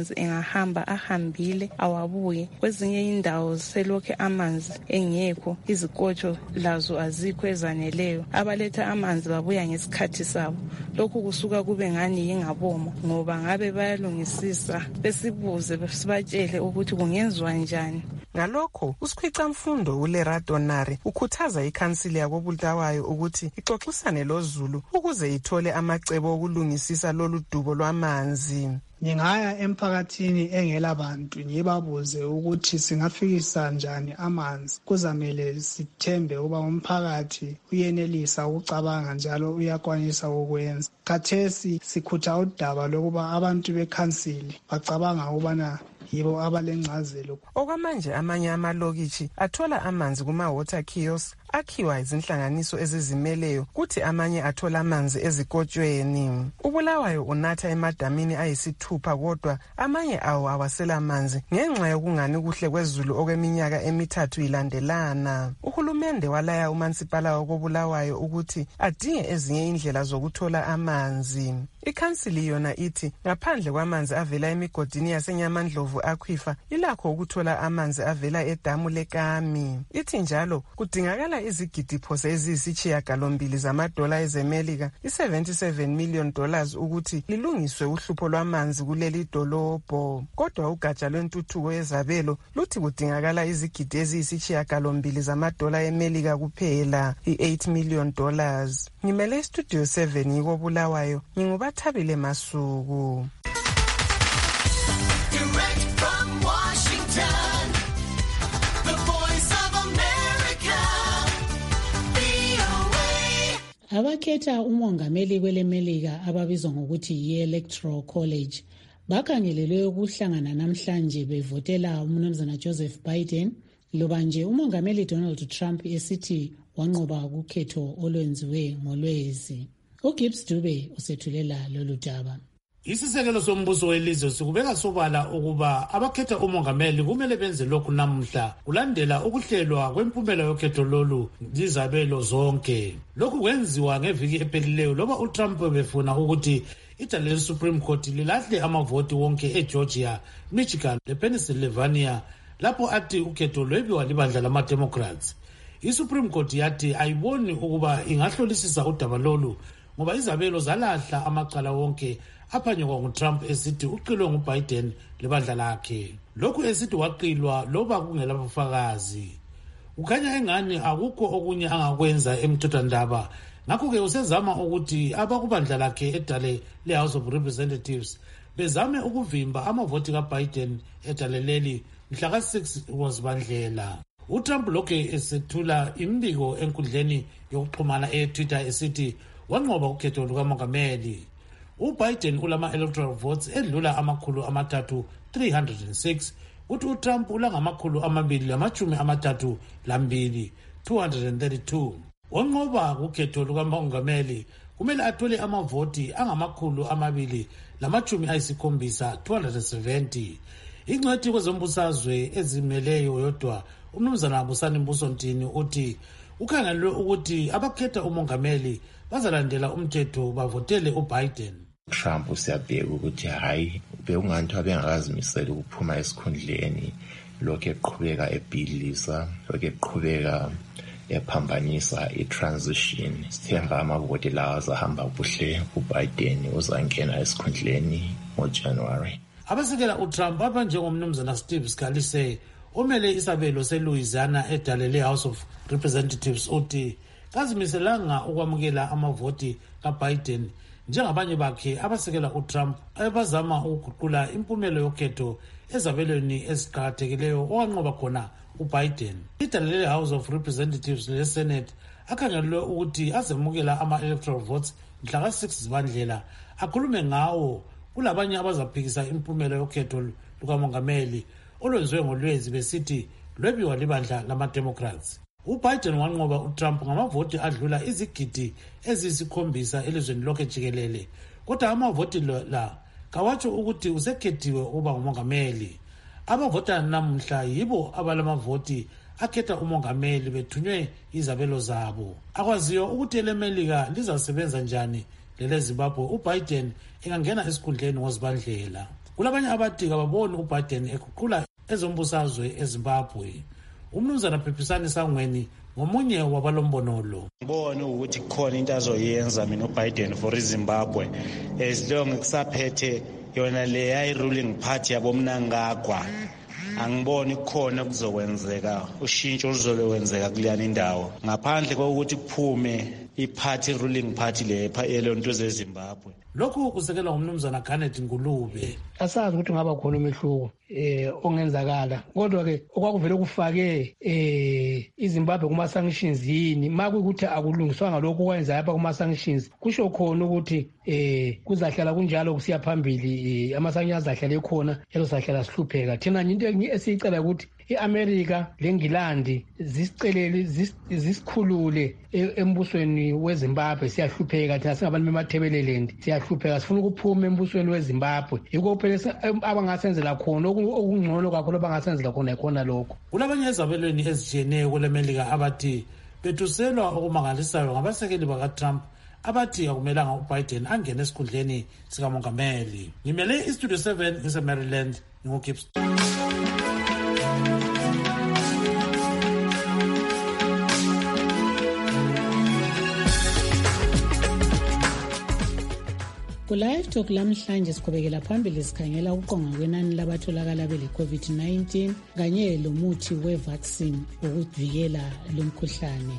amanzi engahamba ahambile awabuye. Kwezinye indawo selokhe amanzi engekho, izikotsho lazo azikho ezaneleyo. Abaletha amanzi babuya ngesikhathi sabo. Lokhu kusuka kube ngani yingaboma ngoba ngabe bayalungisisa, besibuze sibatshele ukuthi kungenziwa njani. Ngalokho usikhwicamfundo uLerato Nare ukhuthaza ikhansili yakoBulawayo ukuthi ixoxisane loZulu ukuze ithole amacebo okulungisisa lolu dubo lwamanzi. Ngingaya emphakathini engela bantu ngibabuze ukuthi singafikisa njani amanzi. Kuzamele sithembe uba umphakathi uyenelisa ukucabanga njalo uyakwanisa ukwenza. Khathesi sikhutha udaba lokuba abantu bekhansili bacabanga ubana yibo abalengcazelo. Okwamanje amanye amalokishi athola amanzi kuma-water kiosk akhiwa izinhlanganiso ezizimeleyo, kuthi amanye athola amanzi ezikotshweni. uBulawayo unatha emadamini ayisithupha, kodwa amanye awo awasela amanzi ngenxa yokungani kuhle kwezulu okweminyaka emithathu ilandelana. Uhulumende walaya umansipala wakoBulawayo ukuthi adinge ezinye indlela zokuthola amanzi. Ikhansili yona ithi ngaphandle kwamanzi avela emigodini yaseNyamandlovu akhwifa, ilakho ukuthola amanzi avela edamu leKami. Ithi njalo kudingakala izigidi phose eziyisishiyagalombili zamadola ezemelika, $77 million ukuthi lilungiswe uhlupho lwamanzi kuleli dolobho. Kodwa ugatsha lwentuthuko yezabelo luthi kudingakala izigidi eziyisishiyagalombili zamadola emelika kuphela, $8 million. Ngimele Studio 7 ngikoBulawayo, nginguBathabile Masuku. Abakhetha umongameli kwelemelika ababizwa ngokuthi yi-Electoral College bakhangelelwe ukuhlangana namhlanje bevotela umnumzana Joseph Biden, loba nje umongameli Donald Trump esithi wanqoba ukhetho olwenziwe ngolwezi. uGibbs Dube usethulela lolu daba. Isisekelo sombuso welizwe sikubeka sobala ukuba abakhetha umongameli kumele benze lokhu namuhla kulandela ukuhlelwa kwempumela yokhetho lolu izabelo zonke. Lokhu kwenziwa ngeviki ephelileyo loba uTrump befuna ukuthi ijele leSupreme Court lilahle amavoti wonke eGeorgia, Michigan lePennsylvania lapho athi ukhetho lwebiwa libandla lama-Democrats. ISupreme Court yathi ayiboni ukuba ingahlolisisa udaba lolu ngoba izabelo zalahla amacala wonke aphanyekwa nguTrump esithi uqilwe nguBiden lebandla lakhe. Lokhu esithi waqilwa loba kungela bufakazi. Ukhanya engani akukho okunye angakwenza emthethwandaba. Ngakho-ke usezama ukuthi abakubandla lakhe edale le-House of Representatives bezame ukuvimba amavoti kaBiden edale leli mhla ka-6 wazibandlela. uTrump lokhe esethula imbiko enkundleni yokuxhumana eTwitter esithi wanqoba ukhetho lukamongameli. uBiden ulama-electoral votes edlula 306, uthi uTrump ulangamakhulu 232, 232. Wanqoba ukhetho lukamongameli kumele athole amavoti angamakhulu 270, 270. Ingcwethi kwezombusazwe ezimeleyo yodwa umnumzana Busani Mbusontini uthi ukhangelwe ukuthi abakhetha umongameli bazalandela umthetho bavotele uBiden. Trump usiyabheka ukuthi hayi bekunganti abengakazimisela ukuphuma esikhundleni, lokho eqhubeka ebhidlisa, lokho eqhubeka ephambanisa i-transition. Sithemba amavoti lawa azahamba kuhle uBiden uzangena esikhundleni ngoJanuary. Abasekela uTrump abanjengomnumzana Steve Scalise omele isabelo seLouisiana edalele House of Representatives uthi kazimiselanga ukwamukela amavoti kaBiden njengabanye bakhe abasekela uTrump abazama ukuguqula impumelo yokhetho ezabelweni eziqakathekileyo owanqoba khona uBiden. Idalele House of Representatives leSenate akhangelwe ukuthi azemukela ama-electoral votes mhla ka-6 zibandlela akhulume ngawo kulabanye abazaphikisa impumelo yokhetho lukamongameli olwenziwe ngolwezi besithi lwebiwa libandla lama-Democrats. uBiden wanqoba uTrump ngamavoti adlula izigidi eziyisi7 elizweni lonke jikelele, kodwa amavoti la kawatsho ukuthi usekhethiwe ukuba ngumongameli. Abavota namuhla yibo abalamavoti akhetha umongameli bethunywe izabelo zabo. Akwaziyo ukuthi elemelika lizasebenza njani leleZimbabwe uBiden engangena esikhundleni ngozibandlela. kulabanye abathi kababoni uBiden eguqula ezombusazwe eZimbabwe. Umnumzana Phiphisani Sangweni ngomunye wabalombono lo. Ngibone ukuthi khona into azoyenza mina uBiden for iZimbabwe as long kusaphethe yona le ruling party yabomnangagwa. Angiboni khona kuzokwenzeka ushintsho oluzokwenzeka kuleyani indawo ngaphandle kokuthi kuphume iparty ruling party elonto zeZimbabwe. Lokhu kusekelwa ngumnumzana Garnet Ngulube. Asazi ukuthi ngaba khona umehluko ongenzakala kodwa ke okwakuvele kufake iZimbabwe kuma sanctions yini makuyikuthi akulungiswanga lokho okwenza yapha kuma sanctions kusho khona ukuthi kuzahlala kunjalo kusiya phambili ama sanctions azahlala ekhona ezosahlala sihlupheka thina into esiyicela ukuthi iAmerica leNgilandi zisicelele zisikhulule embusweni weZimbabwe siyahlupheka thina singabantu bemathebeleland siyahlupheka sifuna ukuphuma embusweni weZimbabwe yiko phela abangasenzela khona okungcono kakhulu abangasenzela khona lokho. Kulabanye ezabelweni ezitshiyeneyo kwelemelika abathi bethuselwa okumangalisayo ngabasekeli bakaTrump abathi akumelanga uBiden angene esikhundleni sikamongameli. Ngimele iStudio 7 eseMaryland ngoGibbs. Ku-Live Talk lamhlanje siqhubekela phambili sikhangela ukuqonga kwenani labatholakala bele-COVID-19 kanye lomuthi we-vaccine wokuvikela lo mkhuhlane.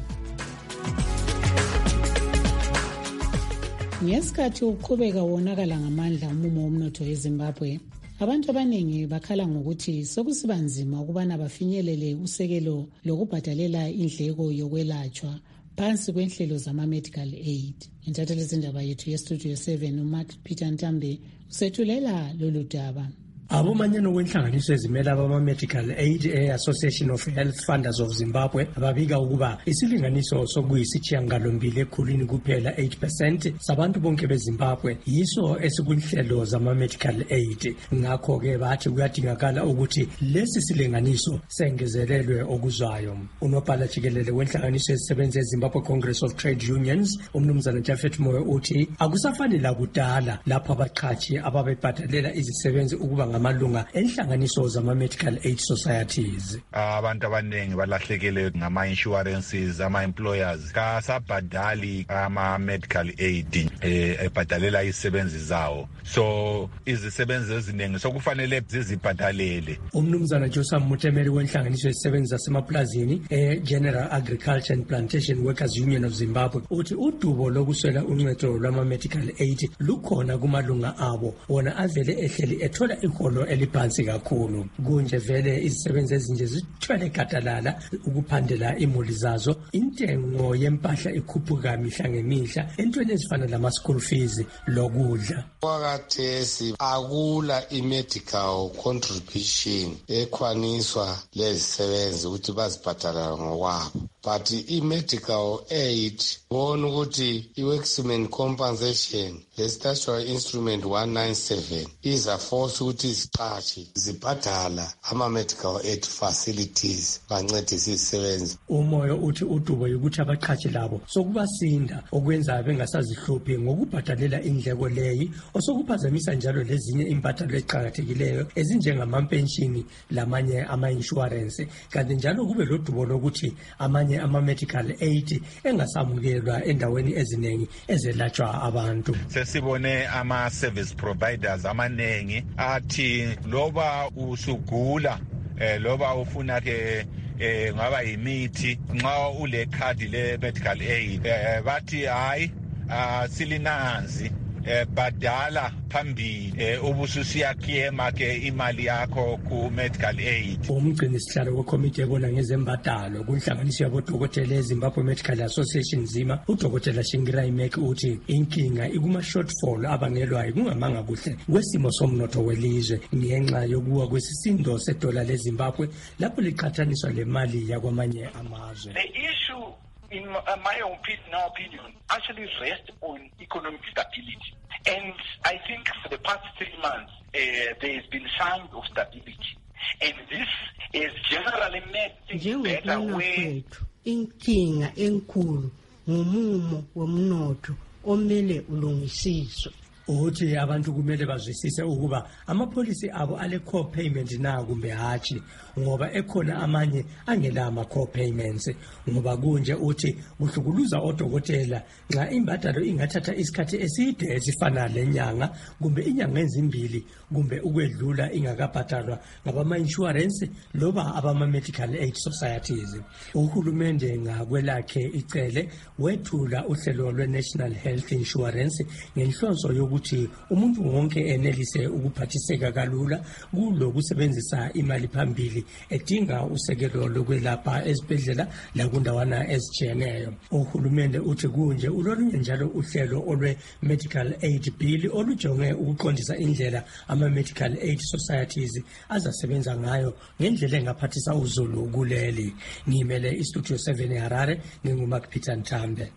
Ngesikhathi uqhubeka wonakala ngamandla umumo womnotho eZimbabwe, abantu abaningi bakhala ngokuthi sokusiba nzima ukubana bafinyelele usekelo lokubhadalela indleko yokwelatshwa phansi kwenhlelo zama-medical aid. Intatheli zindaba yethu yeStudio 7 uMark Peter Ntambe usethulela lolu daba. Abomanyano kwenhlanganiso ezimela abama-medical aid Association of Health Funders of Zimbabwe ababika ukuba isilinganiso sokuyisithiyangalombili ekhulwini kuphela 8% sabantu bonke beZimbabwe yiso esikunhlelo zama-medical aid. Ngakho-ke bathi kuyadingakala ukuthi lesi silinganiso sengezelelwe okuzwayo. Unobhala jikelele wenhlanganiso ezisebenza eZimbabwe Congress of Trade Unions umnumzana Jafet Moyo uthi akusafani lakudala lapho abaqhashi ababebhadalela izisebenzi ukuba amalunga enhlanganiso zama-medical aid societies. Abantu abaningi balahlekele ngama-insurances, ama-employers kasabhadali ama-medical aid ebhadalela izisebenzi zawo. So izisebenzi eziningi sokufanele zizibhadalele. Umnumzana Joseph Mutemeri wenhlanganiso ezisebenzi zasemaplazini General Agriculture and Plantation Workers Union of Zimbabwe uthi udubo lokuswela uncedo lwama-medical aid lukhona kumalunga abo wona avele ehleli ethola iholo eliphansi kakhulu. Kunje vele izisebenzi ezinje zithwele gadalala ukuphandela imuli zazo. Intengo yempahla ikhuphuka mihla ngemihla entweni ezifana lama-school fees lokudla. Kwakathesi akula i-medical contribution ekwaniswa lezisebenzi ukuthi bazibhadala ngokwabo. But i-medical aid bona ukuthi i-workmen compensation le-statutory instrument 197 iza force ukuthi iziqashi zibhadala ama-medical aid facilities bancedisa izisebenzi. Umoyo uthi udubo yokuthi abaqhashi labo sokubasinda okwenza bengasazihluphi ngokubhadalela indleko leyi osokuphazamisa njalo lezinye impatalo eziqakathekileyo ezinjengamampenshini lamanye ama-insurance kanti njalo kube lodubo lokuthi amanye ama-medical aid engasamukelwa endaweni eziningi ezelatshwa abantu. Sesibone ama-service providers amaningi athi loba usugula loba ufuna ke ngaba yimithi nxa ule card le medical aid bathi hayi silinanzi badala phambili ubususiya claima ke imali yakho ku medical aid. Umgcini sihlalo wekomiti ebona ngezembadalo kunhlanganiso yabodokotela eZimbabwe Medical Association Zima udokotela Shingirai Mek uthi inkinga ikuma shortfall abangelwayo kungamanga kuhle kwesimo somnotho welizwe ngenxa yokuwa kwesisindo sedola leZimbabwe lapho liqhathaniswa lemali yakwamanye amazwe. The issue in my opinion actually rests on economic stability. And I think for the past 3 months, there has been signs of stability. And this is generally made things better where... Inkinga enkulu ngumumo womnotho omele ulungisiswe. ukuthi abantu kumele bazwisise ukuba amapolisi abo ale co-payment na kumbe hatshi, ngoba ekhona amanye angela ama-co-payments, ngoba kunje uthi kuhlukuluza odokotela nxa imbadalo ingathatha isikhathi eside esifana lenyanga kumbe inyanga ezimbili kumbe ukwedlula ingakabhatalwa ngabama-insurance loba abama-medical aid societies. Uhulumende ngakwelakhe icele wethula uhlelo lwe-National Health Insurance ngenhlonso yokuthi umuntu wonke enelise ukuphathiseka kalula kulokusebenzisa imali phambili edinga usekelo lokwelapha ezibhedlela lakundawana ezitshiyeneyo. Uhulumende uthi kunje ulolunye njalo uhlelo olwe-Medical Aid Bill olujonge ukuqondisa indlela ama-Medical Aid Societies azasebenza ngayo ngendlela engaphathisa uzulu kuleli. Ngimele iStudio 7 eHarare, nginguMark Peter Ntambe.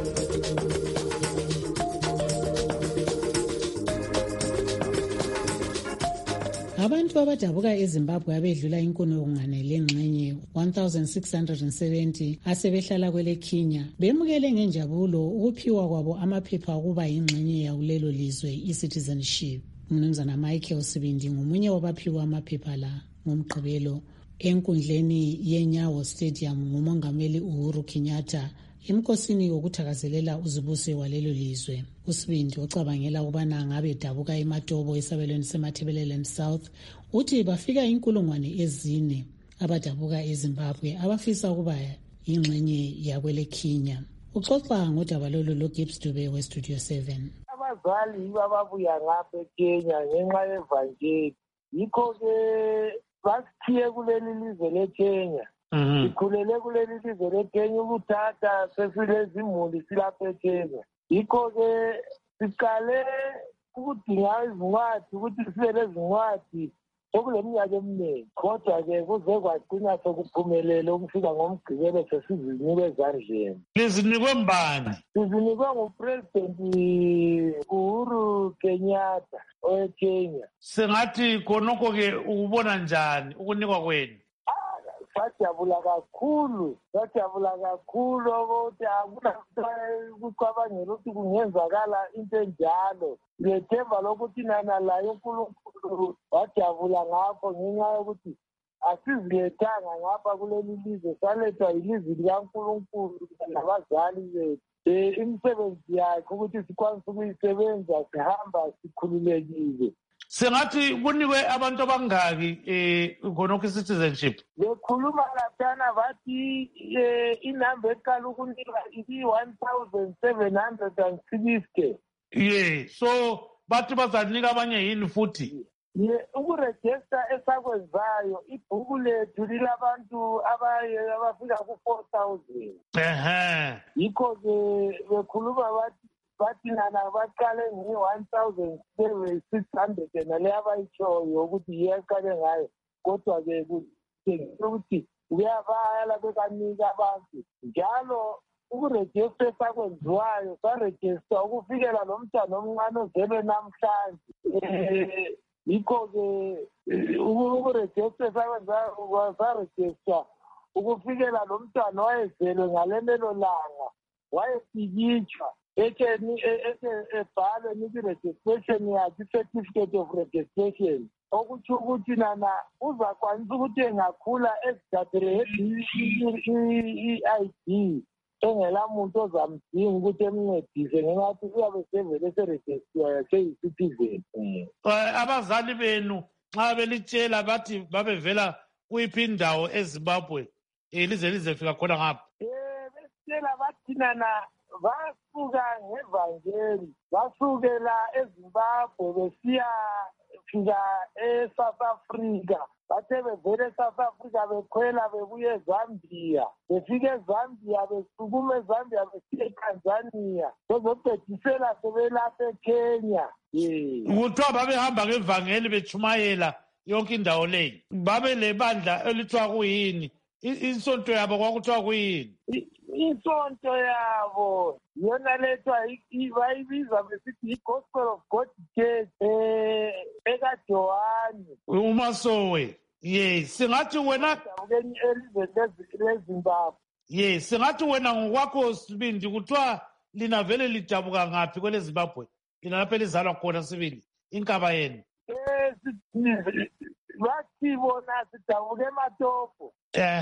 Abantu abadabuka eZimbabwe abedlula inkulungwane lengxenye 1670 asebehlala kwele Kenya bemukele ngenjabulo ukuphiwa kwabo amaphepha okuba yingxenye yakulelo lizwe i-citizenship. Mnumzana Michael Sibindi ngomunye wabaphiwa amaphepha la ngomgqibelo enkundleni yeNyawo Stadium ngumongameli Uhuru Kenyatta emkosini wokuthakazelela uzibuso walelo lizwe. uSibindi ocabangela ukubana ngabe dabuka eMatobo esabelweni seMatabeleland South uthi bafika inkulungwane ezine abadabuka eZimbabwe abafisa ukuba ingxenye yakwele Kenya. Uxoxa ngodaba lolu loGibbs Dube weStudio 7. Abazali bababuya ngapha eKenya ngenxa yevangeli, yikho-ke basithiye kuleli lizwe leKenya. Sikhulele kuleli lizwe leKenya ukuthatha sesilezimuli silapha eKenya. Yikho-ke siqale ukudinga izincwadi ukuthi sibe lezincwadi sokuleminyaka eminingi, kodwa-ke kuze kwagcina sokuphumelele ukufika ngomgqibelo sesizinikwe ezandleni. Lizinikwe mbani? Sizinikwe nguPresident Uhuru Kenyatta oweKenya. Sengathi khonokho-ke ukubona njani ukunikwa kwenu? Sajabula kakhulu ukuthi akunakucabangela ukuthi kungenzakala into enjalo. Lethemba lokuthi nana layo uNkulunkulu wajabula ngapho ngenxa yokuthi asizilethanga ngapha kuleli lizwe, salethwa yilizwi likaNkulunkulu nabazali bethu. Imisebenzi yakhe ukuthi sikwanise ukuyisebenza sihamba sikhululekile. Sengathi kunikwe abantu abangaki khonokho i-citizenship? Bekhuluma laphana bathi inamba eqala ukunikwa i-1,760. So bathi bazanika abanye yini futhi? Ukurejista esakwenzayo ibhuku lethu lilabantu abafika ku-4,000. Yikho-ke bekhuluma bathi nana baqale nge-1,600 nale abayitshoyo ukuthi yiyaqale ngayo, kodwa-ke ukuthi kuyabaya bekanika abantu njalo. Ukurejista esakwenziwayo sarejista ukufikela lo mntwana omncane ozelwe namhlanje. Yikho-ke ukurejista esakwenziwayo sarejista ukufikela lo mntwana wayezelwe ngalemelo langa, wayepikitshwa ebhalwe niki-registration yakhe, i-certificate of registration, okutsho ukuthi nana uzakwanisa ukuthi engakhula ezithathele i-ID engela muntu ozamdinga ukuthi emncedise ngengathi uyabe sevele serejistiwe yakhe yi-citizen. Abazali benu nxa belitshela bathi babevela kuyiphi indawo eZimbabwe lize fika khona ngapha? Besitshela bathi nana basuka ngevangeli, basukela eZimbabwe besiya fika eSouth Africa. Bathe bevele eSouth Africa bekhwela bebuye eZambia, befike eZambia besukuma eZambia besiya eTanzania, bezobhedisela sebelapha eKenya. Kuthiwa babehamba ngevangeli bechumayela yonke indawo leyi. Babe lebandla elithiwa kuyini? Isonto yabo kwakuthiwa kuyini? Isonto yabo yona lethwa bayibiza besithi i-Gospel of God Church ekaJohani uMasowe. Singathi wena elizweni leZimbabwe. Singathi wena ngokwakho Sibindi kuthiwa lina vele lidabuka ngaphi kwele Zimbabwe? lina lapho elizalwa khona sibili inkaba yenu? Bathi bona sidabuke eMatopo.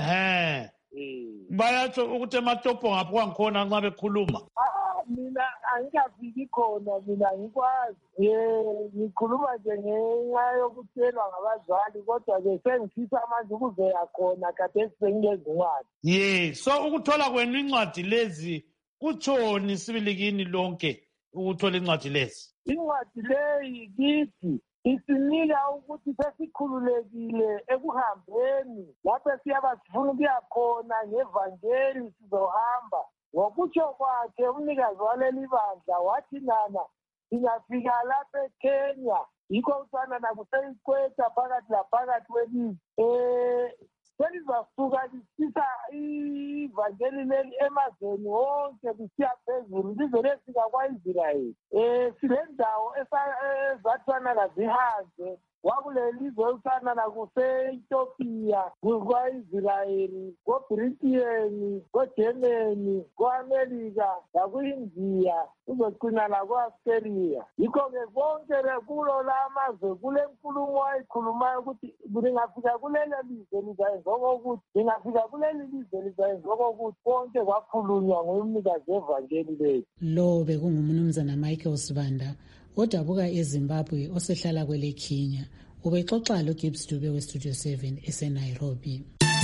Bayatsho ukuthi eMatopo ngapho kwangikhona nxa bekhuluma. Mina angikafiki khona, mina ngikwazi. Ngikhuluma nje ngenxa yokutshelwa ngabazali, kodwa-ke sengifisa manje ukuzeya khona kade sengilezincwadi. So ukuthola kwenu incwadi lezi kutshoni sibili kini lonke ukuthola incwadi lezi? Incwadi leyi kithi isinika ukuthi sesikhululekile ekuhambeni lapho siyaba sifuna ukuya khona ngevangeli sizohamba. Ngokutsho kwakhe umnikazi waleli bandla wathi nana singafika lapha eKenya yikho usana nakuseyikweta phakathi laphakathi kwelizwe. Selizasuka lisisa ivangeli leli emazweni wonke kusiya phezulu lize lefika kwa-Israyeli. Silendawo ezathwana nazihanze wakulelizwe usana nakuse-Ethiopia, kwa-Israyeli, ko-Britain, ko-Germany, ko-Amerika, naku-India, uzogcina nakwa-Australia. Yikho-ke konke kulo la mazwe kule nkulumo ayikhulumayo ukuthi lingafika kulelo lizwe lizayenza okokuthi, lingafika kuleli lizwe lizayenza okokuthi, konke kwakhulunywa ngumnikazi wevangeli lethu. Lo bekungumnumzana Michael Sibanda odabuka eZimbabwe osehlala kwele Kenya. Ubexoxa loGibbs Dube weStudio 7 eseNairobi.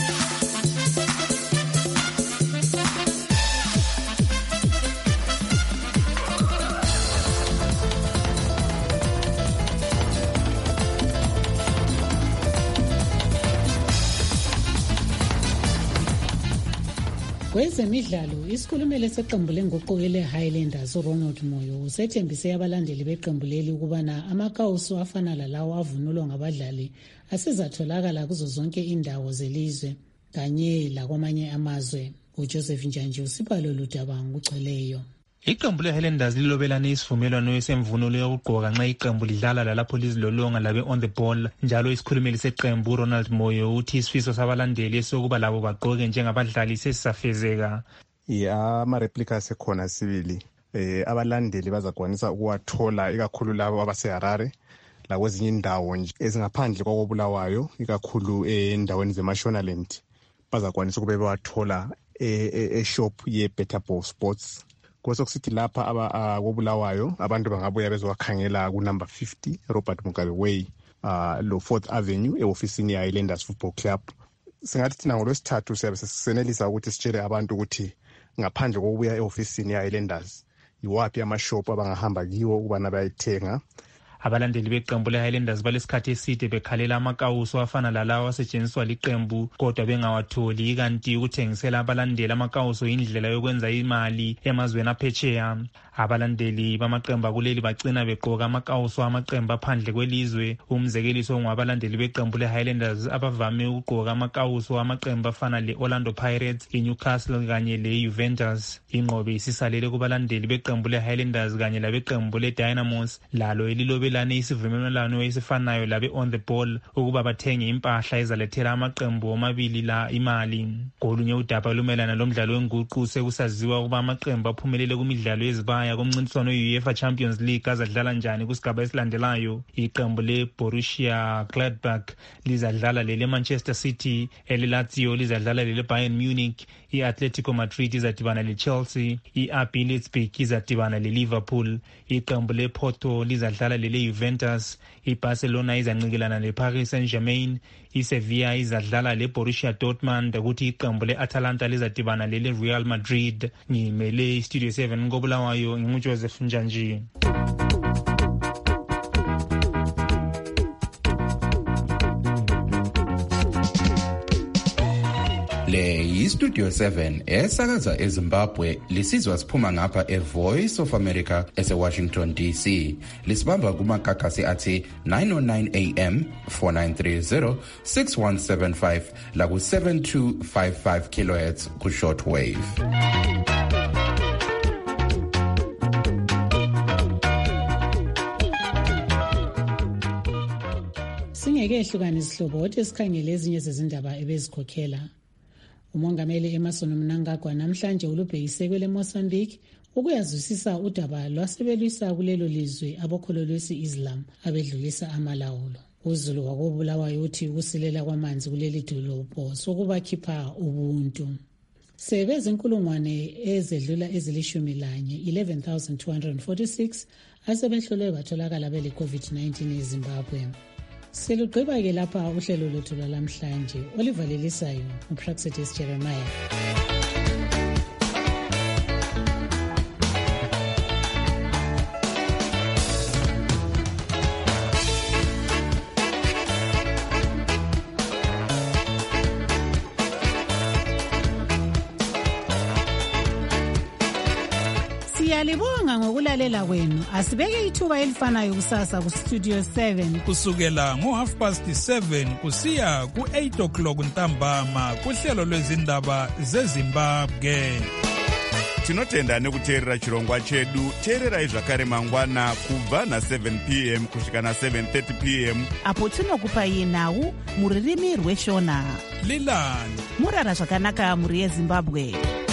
Kwezemidlalo, isikhulumeli seqembu lenguquko le-Highlanders uRonald Moyo usethembise abalandeli beqembu leli ukubana amakawusu afana lalawo avunulwa ngabadlali asezatholakala kuzo zonke indawo zelizwe kanye lakwamanye amazwe. uJoseph Njanji usipha lolu daba ngokugcweleyo. Iqembu le-Highlanders lilobelane isivumelwano esemvunulo yokugqoka nxa iqembu lidlala lalapho lizilolonga labe on the ball. Njalo isikhulumeli seqembu Ronald Moyo uthi isifiso sabalandeli esokuba labo bagqoke njengabadlali sesisafezeka. Ama-replica sekhona sibili. Abalandeli bazakwanisa ukuwathola ikakhulu labo abaseHarare lakwezinye indawo nje ezingaphandle kwakoBulawayo, ikakhulu endaweni zeMashonaland. Bazakwanisa ukube bewathola e-shop ye-Better Ball Sports. Kwesekusithi lapha koBulawayo abantu bangabuya bezowakhangela ku-number 50 Robert Mugabe Way lo 4th Avenue e-ofisini ye-Highlanders Football Club. Singathi thina ngolwesithathu siyabe sisenelisa ukuthi sitshele abantu ukuthi ngaphandle kokubuya e-ofisini ye-Highlanders yiwaphi amashop abangahamba kiwo ukubana bayithenga. Abalandeli beqembu le-Highlanders balesikhathi eside bekhalela amakawuso afana lalawo asetshenziswa liqembu kodwa bengawatholi, kanti ukuthengisela abalandeli amakawuso indlela yokwenza imali emazweni aphetsheya. Abalandeli bamaqembu kuleli bagcina begqoka amakawuso amaqembu aphandle kwelizwe. Umzekeliso ngabalandeli beqembu le-Highlanders abavame ukugqoka amakawuso amaqembu afana le-Orlando Pirates, i-Newcastle kanye le-Juventus. Inqobe isisalele kubalandeli beqembu le-Highlanders kanye labeqembu le-Dynamos lalo elilobelane isivumelwano esifanayo labe on the ball ukuba bathenge impahla ezalethela amaqembu omabili la imali. Kolunye udaba lumelana lomdlalo wenguqu sekusaziwa ukuba amaqembu aphumelele kumidlalo yezibaya kumncintiswano UEFA Champions League azadlala njani kusigaba esilandelayo. Iqembu le-Borussia Gladbach lizadlala lele Manchester City, ele-Lazio lizadlala lele Bayern Munich, i-Atletico Madrid izadibana le-Chelsea, i-RB Leipzig izadibana le-Liverpool, iqembu le-Porto lizadlala lele Juventus, i-Barcelona izanqikelana le-Paris Saint-Germain, i-Sevilla izadlala le-Borussia Dortmund, ukuthi iqembu le-Atalanta lizadibana lele-Real Madrid. Ngimele iStudio 7 ngoBulawayo, nginguJoseph Njanji. Le yiStudio 7 esakaza eZimbabwe, lisizwa siphuma ngapha eVoice of America eseWashington DC. Lisibamba kumagagasi athi 909 AM, 4930, 6175 laku 7255 kHz ku shortwave. Singeke ehlukane isihlobo othi esikhangele ezinye zezindaba ebezikhokhela. Umongameli Emmerson Mnangagwa namhlanje ulubhekise kwele Mozambique ukuyazwisisa udaba lwasebelwisa kulelo lizwe abokholo lwesi-Islam abedlulisa amalawulo. UZulu wakobulawayo uthi ukusilela kwamanzi kuleli dolobho sokubakhipha ubuntu. Sebezinkulungwane ezedlula ezili11 11,246 asebehlolwe batholakala bele COVID-19 eZimbabwe. Selugqiba-ke lapha uhlelo lwethu lwalamhlanje olivalelisayo uPraxedis Jeremiah. Siyalibonga ngokulalela kwenu. Asibeke ithuba elifanayo kusasa ku Studio 7 kusukela ngo7:30 kusiya ku8 ntambama kuhlelo lwezindaba zeZimbabwe. Tinotenda nekuteerera chirongwa chedu. Teererai zvakare mangwana kubva na7 p.m. kusvika na7:30 p.m. apo tinokupai nhau muririmi rweshona. Lilani murara zvakanaka muri yeZimbabwe.